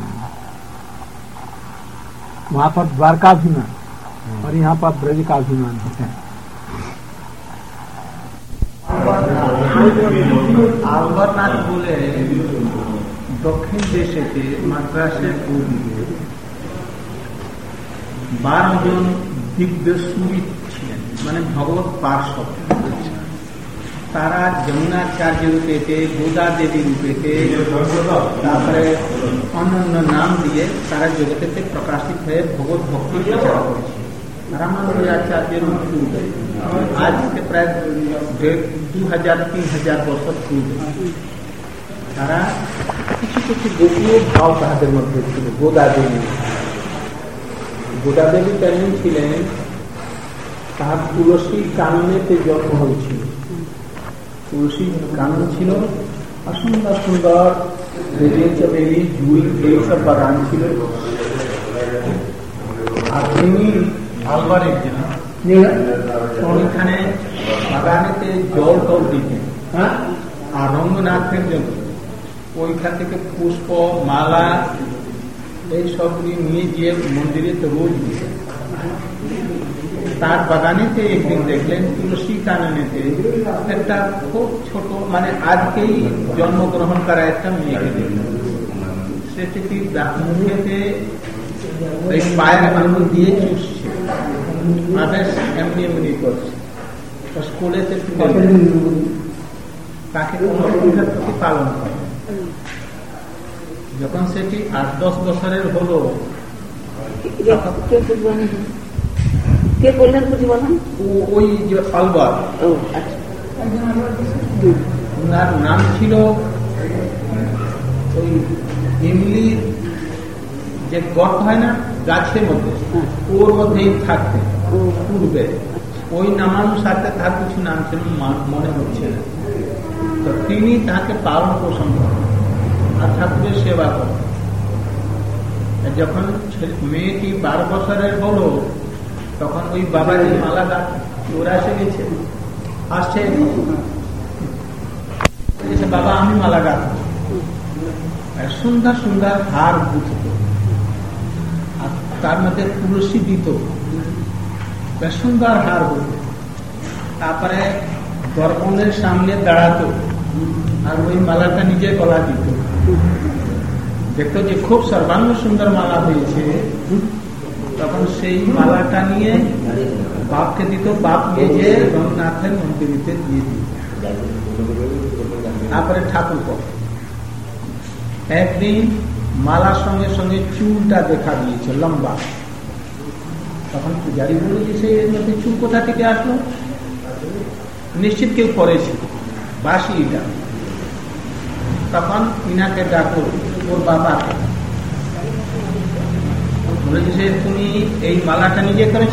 [SPEAKER 1] वहां पर द्वारका अभिमान और यहाँ पर ब्रज का अभिमान होता है। आलवरनाथ बोले दक्षिण देश के मद्रासे पूर्वी 12 জন दिव्य सूरी माने भगवत पार्षद तारा जमुनाचार्य रूपे थे, गोदा देवी रूपे थे, अन्य नाम दिए सारा जगते से प्रकाशित है भगवत भक्ति प्रचार कर रामानुजाचार्य रूप आज से प्राय 2000-3000 वर्ष पूर्व तारा कुछ गोपीय भाव তাদের মধ্যে ছিল। গোদা দেবী তেমন ছিলেন, তার তুলসী কাননেতে জন্ম হয়েছিল। তুলসী কানন ছিল আর সুন্দর সুন্দর রেডিও চমেলি জুই এইসব বাগান ছিল। আর তিনি আলবার একজন ওইখানে বাগানেতে জল টল দিতেন। হ্যাঁ, আর রঙ্গনাথের জন্য ওইখান থেকে পুষ্প মালা এই সবগুলি নিয়ে গিয়ে মন্দিরে তো রোজ দিতেন। তার বাগানেতে একদিন দেখলেন তুলসী কাননেতে একটা খুব ছোট মানে আজকেই জন্মগ্রহণ করা একটা মেয়েকে দেখলেন। সেটি মুখেতে এই পায়ের আঙুল দিয়ে চুষছে, এমনি এমনি করছে। স্কুলেতে তাকে কোনো অসুবিধার প্রতিপালন করে। যখন সেটি 8-10 বছরের হলো,
[SPEAKER 4] কে বললেন বুঝি বলেন?
[SPEAKER 1] ওই যে আলবার, ওনার নাম ছিল ওই ইমলির যে গর্ত হয় না গাছের মধ্যে, ওর মধ্যেই থাকতে পূর্বে ওই নামানুসারে তার কিছু নাম ছিল মনে হচ্ছে না। তো তিনি তাকে পালন পোষণ করেন আর ঠাকুরের সেবা করেন। যখন মেয়েটি 12 বছরের হলো, তখন ওই বাবাজি মালাটা ওরা এসে গেছে, আসছে, বাবা আমি মালা গাঁথব। সুন্দর সুন্দর হার গুঁথত আর তার মধ্যে তুলসী দিত, বেশ সুন্দর হার হতো। তারপরে দর্পণের সামনে দাঁড়াতো আর ওই মালাটা নিজে গলা দিত। দেখতো যে খুব সর্বাঙ্গ সুন্দর মালা হয়েছে, তখন সেই মালাটা নিয়ে বাপকে দিত, বাপ নিয়ে যে রঘুনাথের মন্দিরেতে দিয়ে দিত। তারপরে ঠাকুর পর একদিন মালার সঙ্গে সঙ্গে চুলটা দেখা দিয়েছে লম্বা। তখন পূজারি বলল যে সেই মধ্যে চুল কোথা থেকে আসলো? নিশ্চিত কেউ করেছে, বাসি এটা। তখন ইনাকে ডাকো, ওর বাবাকে বলেছে যে তুমি এই মালাটা নিজে করেছ?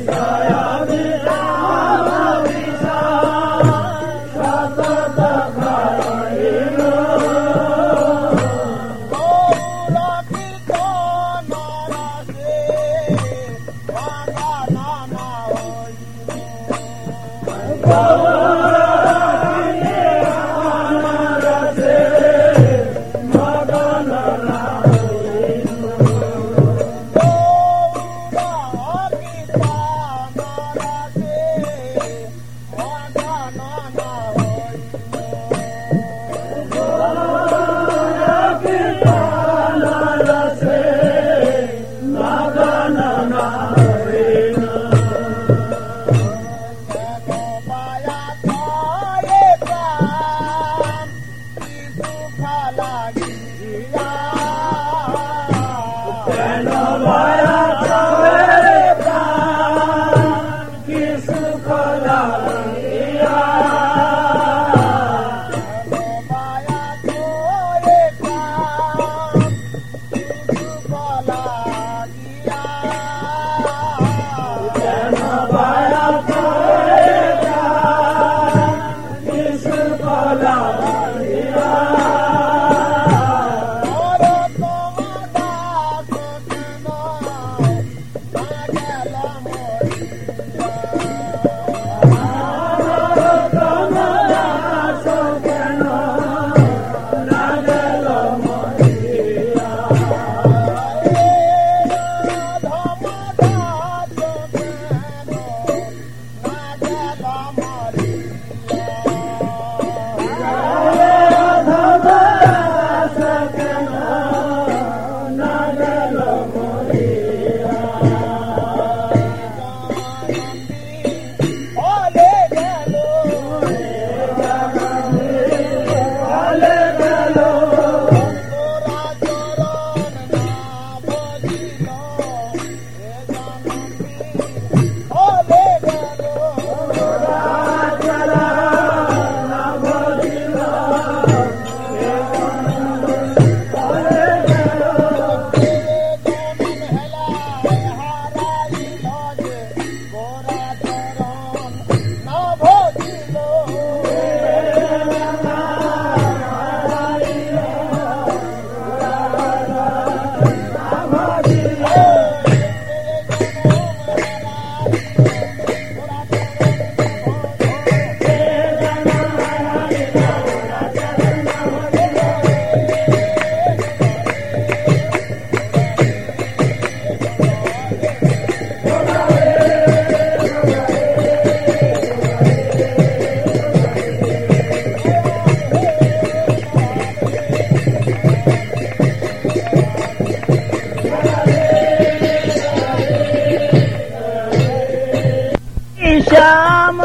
[SPEAKER 5] श्याम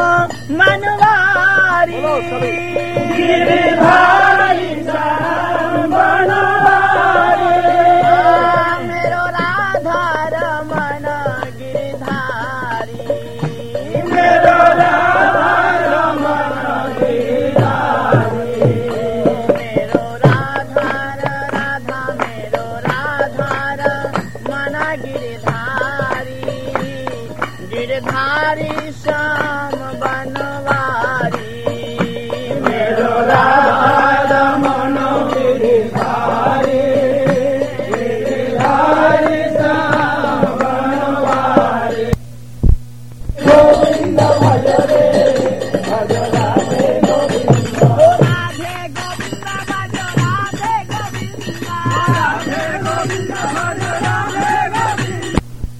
[SPEAKER 5] मनवारी गिरधारी श्याम मनवारी मेरो राधा रमन गिरधारी मेरो राधा रमन गिरधारी मेरो राधा राधा मेरो राधा रमन गिरधारी गिरधारी श्याम बनवारी मेरो राधा रमन गिरधारी गिरधारी श्याम बनवारी गोविंद भज रे भज राधे गोविंद राधे गोविंद भज राधे गोविंद राधे गोविंद भज राधे गोविंद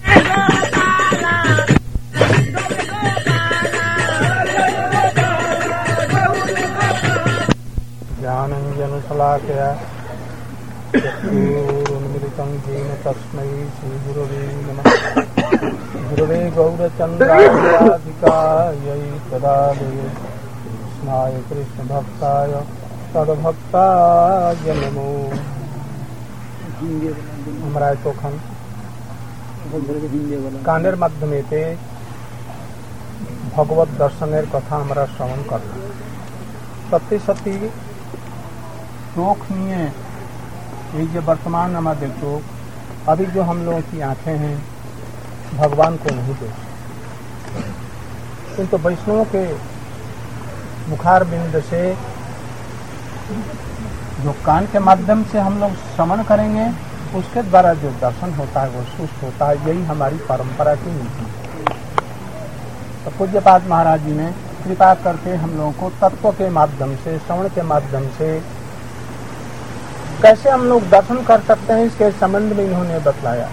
[SPEAKER 1] ज्ञानञ्जनशलाकया चक्षुरुन्मिलितं येन तस्मै श्रीगुरवे नमः। गुरवे गौरचन्द्राधिकायै तदालये कृष्णाय कृष्णभक्ताय तद्भक्ताय नमो। আমরা তখন কানের মাধ্যমেতে ভগবত দর্শনের কথা আমরা শ্রবণ করলাম। সত্যি সত্যি चोख नहीं है ये जो वर्तमान हमारे चोख अभी जो हम लोगों की आंखें हैं भगवान को नहीं देख किंतु वैष्णवों के मुखार बिंद से जो कान के माध्यम से हम लोग श्रवण करेंगे, उसके द्वारा जो दर्शन होता है वो सुष्ट होता है। यही हमारी परंपरा की नीति है। तो पूज्यपाद महाराज जी ने कृपा करके हम लोगों को तत्व के माध्यम से, श्रवण के माध्यम से कैसे हम लोग दर्शन कर सकते हैं, इसके संबंध में इन्होंने बतलाया।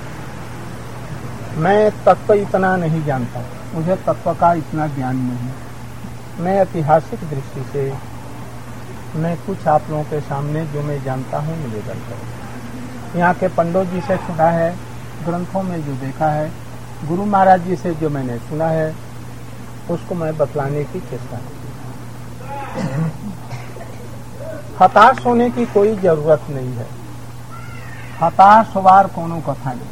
[SPEAKER 1] मैं तत्व इतना नहीं जानता, मुझे तत्व का इतना ज्ञान नहीं। मैं ऐतिहासिक दृष्टि से मैं कुछ आप लोगों के सामने जो मैं जानता हूँ निवेदन करूँ। यहाँ के पंडित जी से सुना है, ग्रंथों में जो देखा है, गुरु महाराज जी से जो मैंने सुना है, उसको मैं बतलाने की चेष्टा करूँ। हताश होने की कोई जरूरत नहीं है। हताश होवार कोनो कथा नहीं।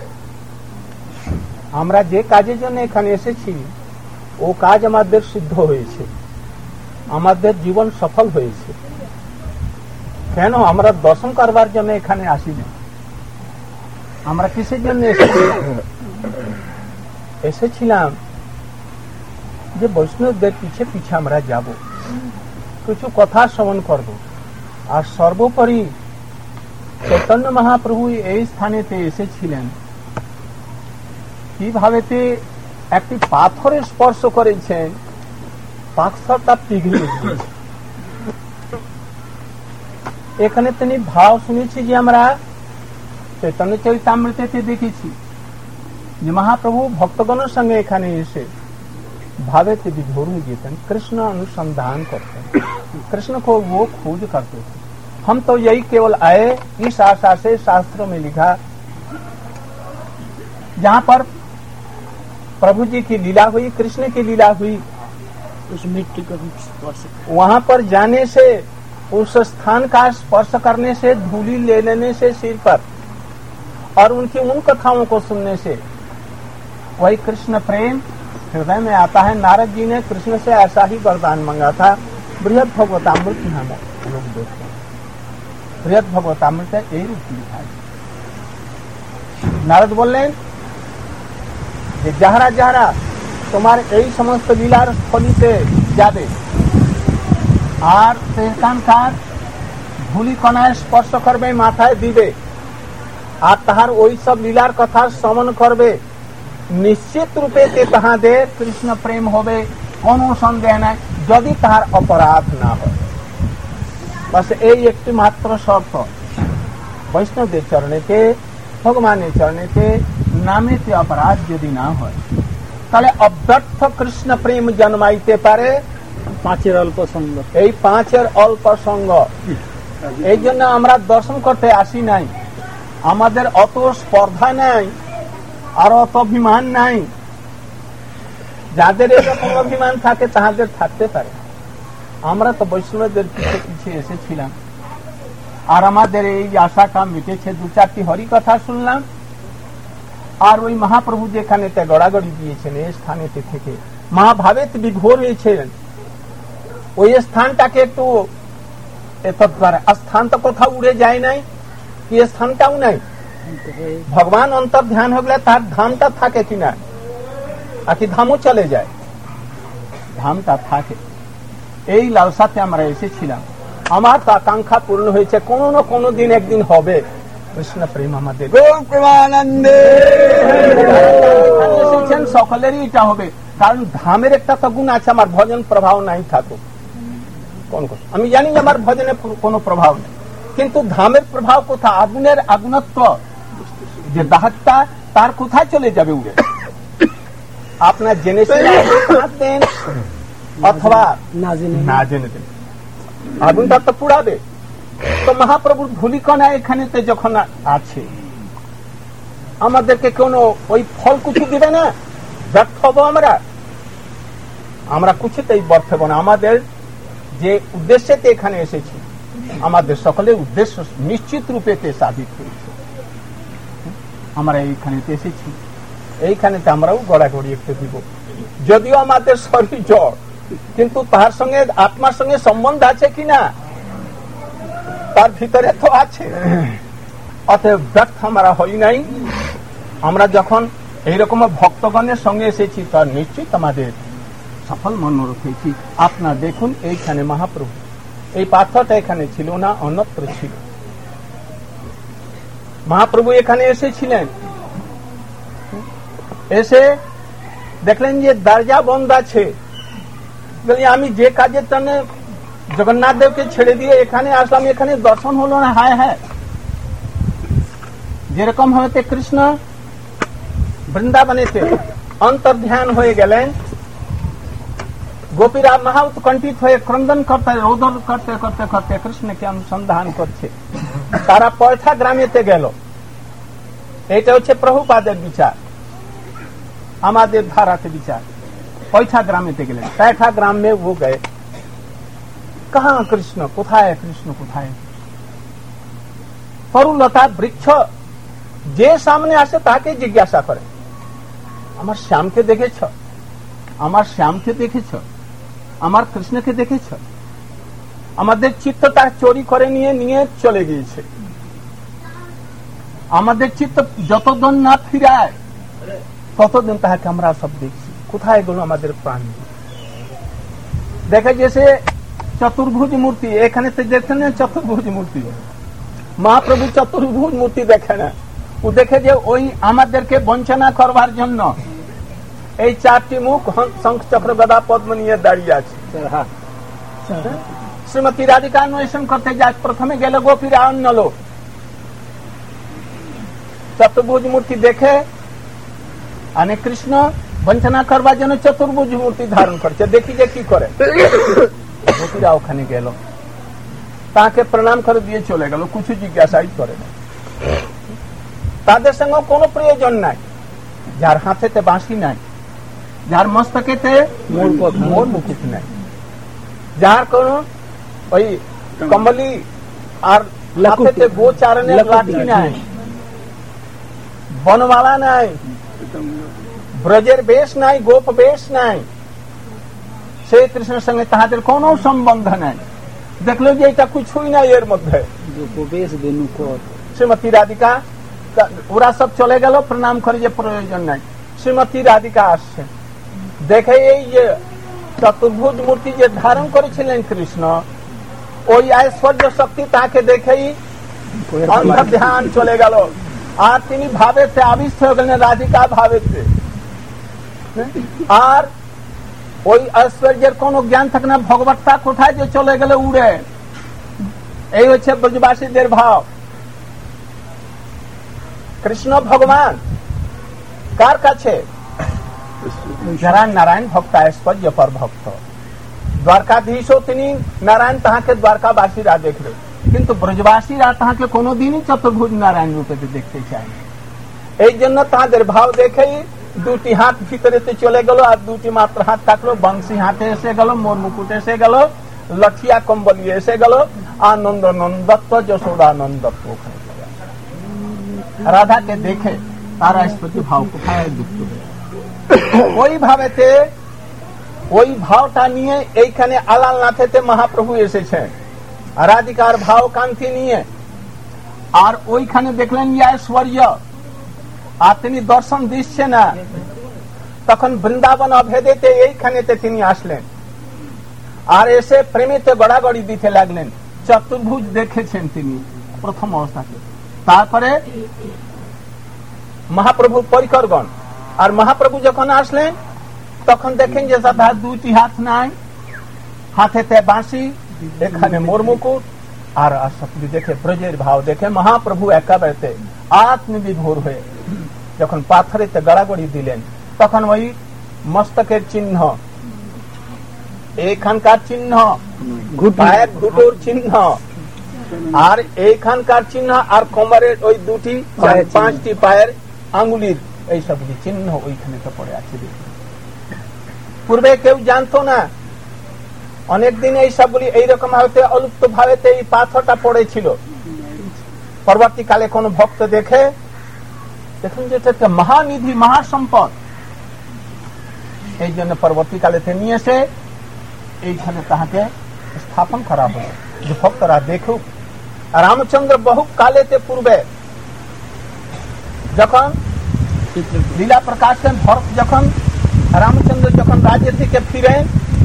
[SPEAKER 1] আমরা যে কাজের জন্য এখানে এসেছি ও কাজ আমাদের সিদ্ধ হয়েছে, আমাদের জীবন সফল হয়েছে। কেন আমরা দর্শন করবার জন্য এখানে আসিনি? আমরা কিসের জন্য এসেছিলাম? যে বৈষ্ণবদের পিছে পিছে আমরা যাব, কিছু কথা শ্রবণ করব। আর সর্বোপরি চৈতন্য মহাপ্রভু এই স্থানেতে এসেছিলেন কিভাবেতে একটি পাথরে স্পর্শ করেছেন, পাথরটা পিঘলে গিয়েছে। এখানে তিনি ভাব শুনেছি যে আমরা চৈতন্য চরিতামৃতেতে দেখেছি যে মহাপ্রভু ভক্তগণের সঙ্গে এখানে এসে भावेते विभोर हो गए थे, कृष्ण अनुसंधान करते हैं, कृष्ण को वो खोज करते थे। हम तो यही केवल आए इस आशा से, शास्त्रों में लिखा जहाँ पर प्रभु जी की लीला हुई, कृष्ण की लीला हुई, उस मिट्टी का स्पर्श, वहाँ पर जाने से, उस स्थान का स्पर्श करने से, धूली ले लेने से सिर पर और उनकी उन कथाओं को सुनने से वही कृष्ण प्रेम हृदय में आता है। नारद जी ने कृष्ण से ऐसा ही वरदान मांगा था। बृहद भगवतामृत हम लोग देखते हैं, बृहद भगवतामृत यही रूप लिखा है। नारद बोलें যে যাহারা যাহারা তোমার এই সমস্ত লীলার স্থলিতে যাবে আর সেখানকার ধুলি কণায় স্পর্শ করবে, মাথায় দিবে আর তাহার ওই সব লীলার কথা শ্রবণ করবে, নিশ্চিত রূপে তাহাদের কৃষ্ণ প্রেম হবে, কোনো সন্দেহ নাই, যদি তাহার অপরাধ না হয়। বাস এই একটি মাত্র শর্ত। বৈষ্ণবদের চরণেতে, ভগবানের চরণেতে নামেতে অপরাধ যদি না হয়, তাহলে অব্যর্থ কৃষ্ণ প্রেম জন্মাইতে পারে। পাঁচের অল্প সঙ্গ, এই পাঁচের অল্প সঙ্গ। এই জন্য আমরা দর্শন করতে আসি নাই, আমাদের অত স্পর্ধা নাই আর অত অভিমান নাই। যাদের এরকম অভিমান থাকে তাহাদের থাকতে পারে। আমরা তো বৈষ্ণবদের পিছিয়ে পিছিয়ে এসেছিলাম আর আমাদের এই আশাটা মিটেছে। দু চারটি হরি কথা শুনলাম আর ওই মহাপ্রভু যেখানে গড়াগড়ি দিয়েছেন এই স্থানেতে থেকে মহাভাবেতে বিভোর হয়েছেন, ওই স্থানটাকে একটু স্থান তো কোথাও উড়ে যায় নাই, কি স্থানটাও নাই। ভগবান অন্তর ধ্যান হলে তার ধামটা থাকে কিনা, আর কি ধামও চলে যায়, ধামটা থাকে। এই লালসাতে আমরা এসেছিলাম। আমার তো আকাঙ্ক্ষা পূর্ণ হয়েছে, কোনো না কোনো দিন একদিন হবে কৃষ্ণ প্রেম আমাদের। এসেছেন সকলেরই এটা হবে, কারণ ধামের একটা তো গুণ আছে, আমার ভজন প্রভাব নাই থাকুক। আমি জানি আমার ভজনে কোনো প্রভাব নেই, কিন্তু ধামের প্রভাব কোথায়? আগুনের আগুনত্ব যে দাহটা তার কোথায় চলে যাবে উড়ে? আপনার জেনে দেন অথবা না জেনে দেন, আগুনটা তো পুড়াবে। তো মহাপ্রভুর ধূলিকণা এখানেতে যখন আছে, আমাদেরকে কোনো ওই ফল কিছু দিবে না, ব্যর্থ হবো আমরা কিছুতেই ব্যর্থ হবো না। আমাদের যে উদ্দেশ্যেতে এখানে এসেছি, আমাদের সকলের উদ্দেশ্য নিশ্চিত রূপেতে সাধিত হয়েছে। আমরা এইখানেতে এসেছি, এইখানেতে আমরাও গড়াগড়ি একটু দিব। যদিও আমাদের শরীর জড়, কিন্তু তার সঙ্গে আত্মার সঙ্গে সম্বন্ধ আছে কিনা তার ভিতরে তো আছে। অতএব ব্যর্থ আমরা হই নাই। আমরা যখন এইরকম ভক্তগণের সঙ্গে এসেছি, তার নিশ্চিত আমাদের সফল মনোরথ হয়েছি। আপনার দেখুন এইখানে মহাপ্রভু, এই পাথরটা এখানে ছিল না, অন্যত্র ছিল। মহাপ্রভু এখানে এসেছিলেন, এসে দেখলেন যে দরজা বন্ধ আছে। আমি যে কাজের জন্য জগন্নাথ দেবকে ছেড়ে দিয়ে এখানে আসলাম, এখানে দর্শন হলো না। হায় হায়, যেরকম হতে কৃষ্ণ বৃন্দাবনেতে অন্তর্ধান হয়ে গেলেন, গোপীরা মহা উৎকণ্ঠিত হয়ে ক্রন্দন করতে, রোদন করতে করতে করতে কৃষ্ণকে অনুসন্ধান করছে। তারা পয়থা গ্রামেতে গেল। এটা হচ্ছে প্রভুপাদের বিচার, আমাদের ধারাতে বিচার। পয়থা গ্রামেতে গেলেন, पैठा ग्राम में वो गए। कहाँ कृष्ण, কোথায় কৃষ্ণ, কোথায়? তরুলতা বৃক্ষ যে সামনে আসে তাকে জিজ্ঞাসা করে, আমার শ্যামকে দেখেছ? আমার শ্যামকে দেখেছ? আমার কৃষ্ণকে দেখেছ? আমাদের চিত্তটা চুরি করে নিয়ে নিয়ে চলে গিয়েছে। আমাদের চিত্ত যতদিন না ফিরায় ততদিন তাহাকে আমরা সব দেখছি। কোথায় গেল আমাদের প্রাণ? দেখে যে সে চতুর্ভুজ মূর্তি, এখানে তো দেখছেন চতুর্ভুজ মূর্তি, মহাপ্রভু চতুর্ভুজ মূর্তি দেখে না। ও দেখে যে ওই আমাদেরকে বঞ্চনা করবার জন্য এই চারটি মুখ শঙ্খ চক্র গদা পদ্ম নিয়ে দাঁড়িয়ে আছে। শ্রীমতী রাধিকা অন্বেষণ করতে যায়, প্রথমে গেল গোপীরা অন্য লোক। চতুর্ভুজ মূর্তি দেখে আনে কৃষ্ণ বঞ্চনা করবার জন্য চতুর্ভুজ মূর্তি ধারণ করছে। দেখি যে কি করে। গোপীরা ওখানে গেল, তাকে প্রণাম করে দিয়ে চলে গেল, কিছু জিজ্ঞাসাই করে না। তাদের সঙ্গে কোনো প্রয়োজন নাই। যার হাতেতে বাঁশি নাই, যার মস্তকেতে মোর মুকুট নাই, যার কোন ওই কমলি আর হাতেতে গোচারণের লাঠি নাই, বনমালা নাই, ব্রজের বেশ নাই, গোপ বেশ নাই, সেই কৃষ্ণের সঙ্গে তাহাদের কোনো সম্বন্ধ নাই। দেখলো যে এটা কিছুই নাই এর মধ্যে। শ্রীমতী রাধিকা, ওরা সব চলে গেল, প্রণাম করে যে প্রয়োজন নাই। শ্রীমতী রাধিকা আসছে, দেখে এই যে চতুর্ভুজ মূর্তি যে ধারণ করেছিলেন কৃষ্ণ, ওই ঐশ্বর্য শক্তি তাকে দেখেই অন্তর্ধান চলে গেল। আর তিনি ভাবেতে আবিষ্ট হয়ে গেলেন, রাধিকা ভাবেতে। আর ওই ঐশ্বর্যের কোন জ্ঞান থাকে না, ভগবতটা কোথায় যে চলে গেল উড়ে। এই হচ্ছে ব্রজবাসীদের ভাব। কৃষ্ণ ভগবান কার কাছে? যারা নারায়ণ ভক্ত, ঐশ্বর্য পর ভক্ত। দ্বারকাধীশও তিনি নারায়ণ, তাহাকে দ্বারকাবাসীরা দেখবে, কিন্তু ব্রজবাসীরা তাহাকে কোনোদিনই চতুর্ভুজ নারায়ণ রূপে দেখতে চায় না। এই জন্য তাদের ভাব দেখেই দুটি হাত ভিতরেতে চলে গেল, আর দুটি মাত্র হাত থাকলো। বংশী হাতে এসে গেল, মোর মুকুট এসে গেল, লঠিয়া কম্বলি এসে গেল, আনন্দ নন্দত্ব যশোদা নন্দত্ব ওখানে। রাধাকে দেখে তারা স্পতি ভাব কোথায় যুক্ত হয়ে ওই ভাবেতে, ওই ভাবটা নিয়ে এইখানে আলালনাথেতে মহাপ্রভু এসেছেন রাধিকার ভাব কান্তি নিয়ে। আর ওইখানে দেখলেন ঐশ্বর্য, আর তিনি দর্শন দিচ্ছে না। তখন বৃন্দাবন অভেদেতে এইখানেতে তিনি আসলেন, আর এসে প্রেমেতে গড়াগড়ি দিতে লাগলেন। চতুর্ভুজ দেখেছেন তিনি প্রথম অবস্থাতে। তারপরে মহাপ্রভু পরিকরগণ, আর মহাপ্রভু যখন আসলেন তখন দেখেন যে তার দুটি হাত নাই, হাতেতে বাঁশি, এখানে মোর মুকুট। আর সত্যি দেখে ব্রজের ভাব দেখে মহাপ্রভু একেবারে আত্মবিভোর হয়ে যখন পাথরেতে গড়াগড়ি দিলেন, তখন ওই মস্তকের চিহ্ন, এইখানকার চিহ্ন, পায়ের ঘুটোর চিহ্ন, আর এইখানকার চিহ্ন, আর কোমরের ওই দুটি পাঁচটি পায়ের আঙ্গুলির এই সবগুলি চিহ্ন ওইখানে তো পড়ে আছে। পূর্বে কেউ জানতো না, অনেকদিন এই সবগুলি এইরকম ভাবে অলুপ্ত ভাবে এই পাথরটা পড়েছিল। পরবর্তীকালে কোন ভক্ত দেখে, দেখুন যেটা মহানিধি, মহাসম্পদ, এই জন্য পরবর্তীকালে নিয়ে এসে এইখানে তাহাকে স্থাপন করা হলো, যে ভক্তরা দেখুক। রামচন্দ্র বহু কালেতে পূর্বে যখন লীলা প্রকাশ ভরত যখন रामचंद्र যখন राज्य থেকে ফিরেন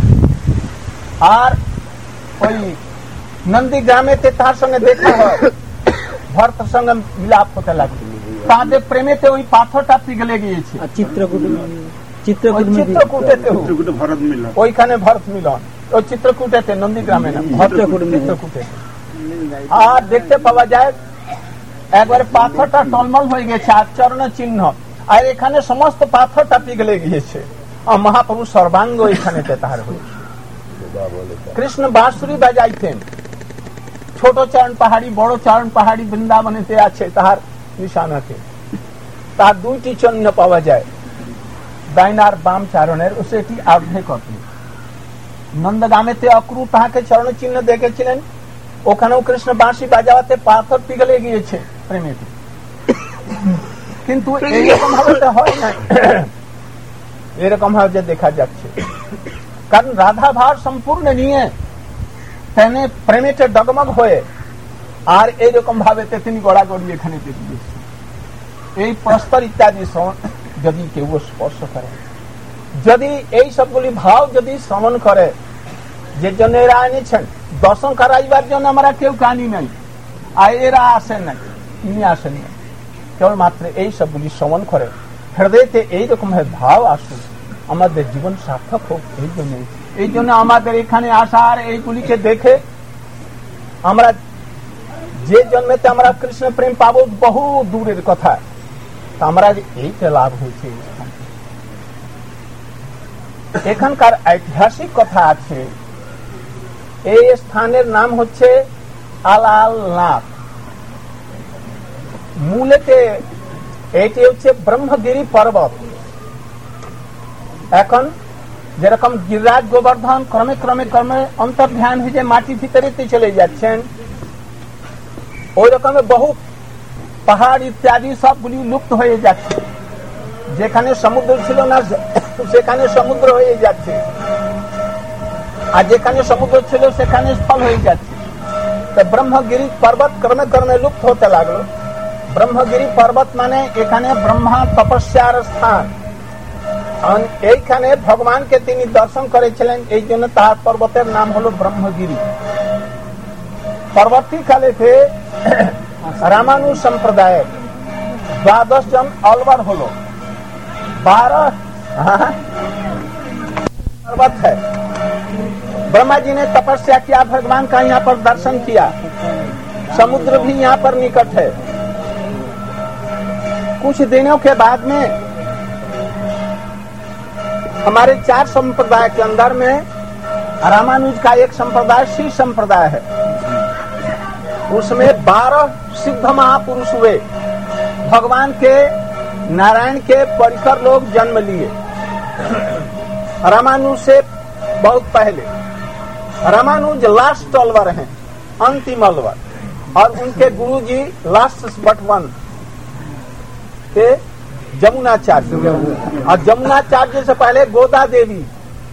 [SPEAKER 1] আর ওই নন্দী গ্রামেতে তার সঙ্গে দেখা হয়, ভরতের সঙ্গে মিলাপ হতে লাগলো, তাদের প্রেমেতে ওই পাথরটা পিঘলে গিয়েছে। চিত্রকূটেতে ভরত মিলন, ওইখানে ভরত মিলন, ওই চিত্রকূটেতে, নন্দী গ্রামে না, চিত্রকূটে। আর দেখতে পাওয়া যায় একবারে পাথরটা টলমল হয়ে গেছে আর চরণ চিহ্ন, আর এখানে সমস্ত পাথরটা পিঘলে গিয়েছে। আর মহাপ্রভু সর্বাঙ্গ এখানেতে তাহার হয়েছে। কৃষ্ণ বাঁশুরি বাজাইতেন, ছোট চরণ পাহাড়ি বড় চরণ পাহাড়ি বৃন্দাবনেতে আছে তাহার নিশানাতে। তার দুইটি চিহ্ন পাওয়া যায়, ডাইন আর বাম চরণের, সেটি আর্ধে কপি। নন্দগামেতে অক্রু তাহাকে চরণ চিহ্ন দেখেছিলেন, ওখানেও কৃষ্ণ বাঁশি বাজাওয়াতে পাথর পিঘলে গিয়েছে প্রেমেতে। কিন্তু এইরকম ভাবে হয় না, এরকম ভাবে যে দেখা যাচ্ছে, কারণ রাধা ভার সম্পূর্ণ নিয়ে তেনে প্রেমেতে ডগমগ হয়ে আর এইরকম ভাবে তিনি গড়াগড়ি এখানে দিয়েছে। এই প্রস্তর ইত্যাদি যদি কেউ স্পর্শ করে, যদি এই সবগুলি ভাব যদি শ্রবণ করে, যে জন্য এরা এনেছেন দর্শন করাইবার জন্য, আমরা কেউ কানি নাই, আর এরা আসেন না, তিনি আসেন না, কেবলমাত্র এই সবগুলি শ্রবণ করে হৃদয়তে এইরকম ভাব আসুন, আমাদের জীবন সার্থক হোক। এই জন্য আমাদের এখানে আসার, এইগুলিকে দেখে আমরা যে জন্মেতে আমরা কৃষ্ণ প্রেম পাবো বহু দূরের কথা, আমরা এইটা লাভ হয়েছে। এখানকার ঐতিহাসিক কথা আছে, এই স্থানের নাম হচ্ছে আলালনাথ। মূলেতে এটি হচ্ছে ব্রহ্মগিরি পর্বত। এখন যেরকম গিরিরাজ গোবর্ধন ক্রমে ক্রমে ক্রমে অন্তর্ধান হয়ে মাটি ভিতরেতে চলে যাচ্ছেন, ওই রকমের বহু পাহাড় ইত্যাদি সবগুলি লুপ্ত হয়ে যাচ্ছে। যেখানে সমুদ্র ছিল না সেখানে সমুদ্র হয়ে যাচ্ছে, আর যেখানে সমুদ্র ছিল সেখানে স্থল হয়ে যাচ্ছে। তো ব্রহ্মগিরি পর্বত ক্রমে ক্রমে লুপ্ত হতে লাগলো। ব্রহ্মগিরি পর্বত মানে এখানে ব্রহ্মা তপস্যার স্থান। এইখানে ভগবানকে তিনি দর্শন করেছিলেন, এই জন্য তার পর্বতের নাম হলো ব্রহ্মগিরি। পরবর্তীকালেতে রামানুজ সম্প্রদায়ের 12 জন অলवर হলো, 12 पर्वत है। ब्रह्मा जी ने तपस्या किया, भगवान का यहाँ पर दर्शन किया, समुद्र भी यहाँ पर निकट है। कुछ दिनों के बाद में हमारे 4 संप्रदाय के अंदर में रामानुज का एक संप्रदाय शिव संप्रदाय है। उसमें 12 सिद्ध महापुरुष हुए, भगवान के नारायण के परिकर लोग जन्म लिए। रामानुज से बहुत पहले, रामानुज लास्ट अलवर हैं, अंतिम अलवर, और उनके गुरुजी लास्ट बट वन के जमुनाचार्य। और जमुनाचार्य से पहले गोदा देवी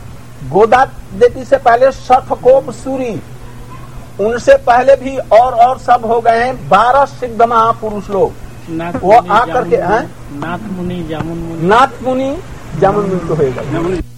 [SPEAKER 1] से पहले शठकोप सूरी, उनसे पहले भी और सब हो गए हैं 12 सिद्ध महापुरुष लोग। वो आकर के नाथ मुनि जामुन मुनि तो होगा।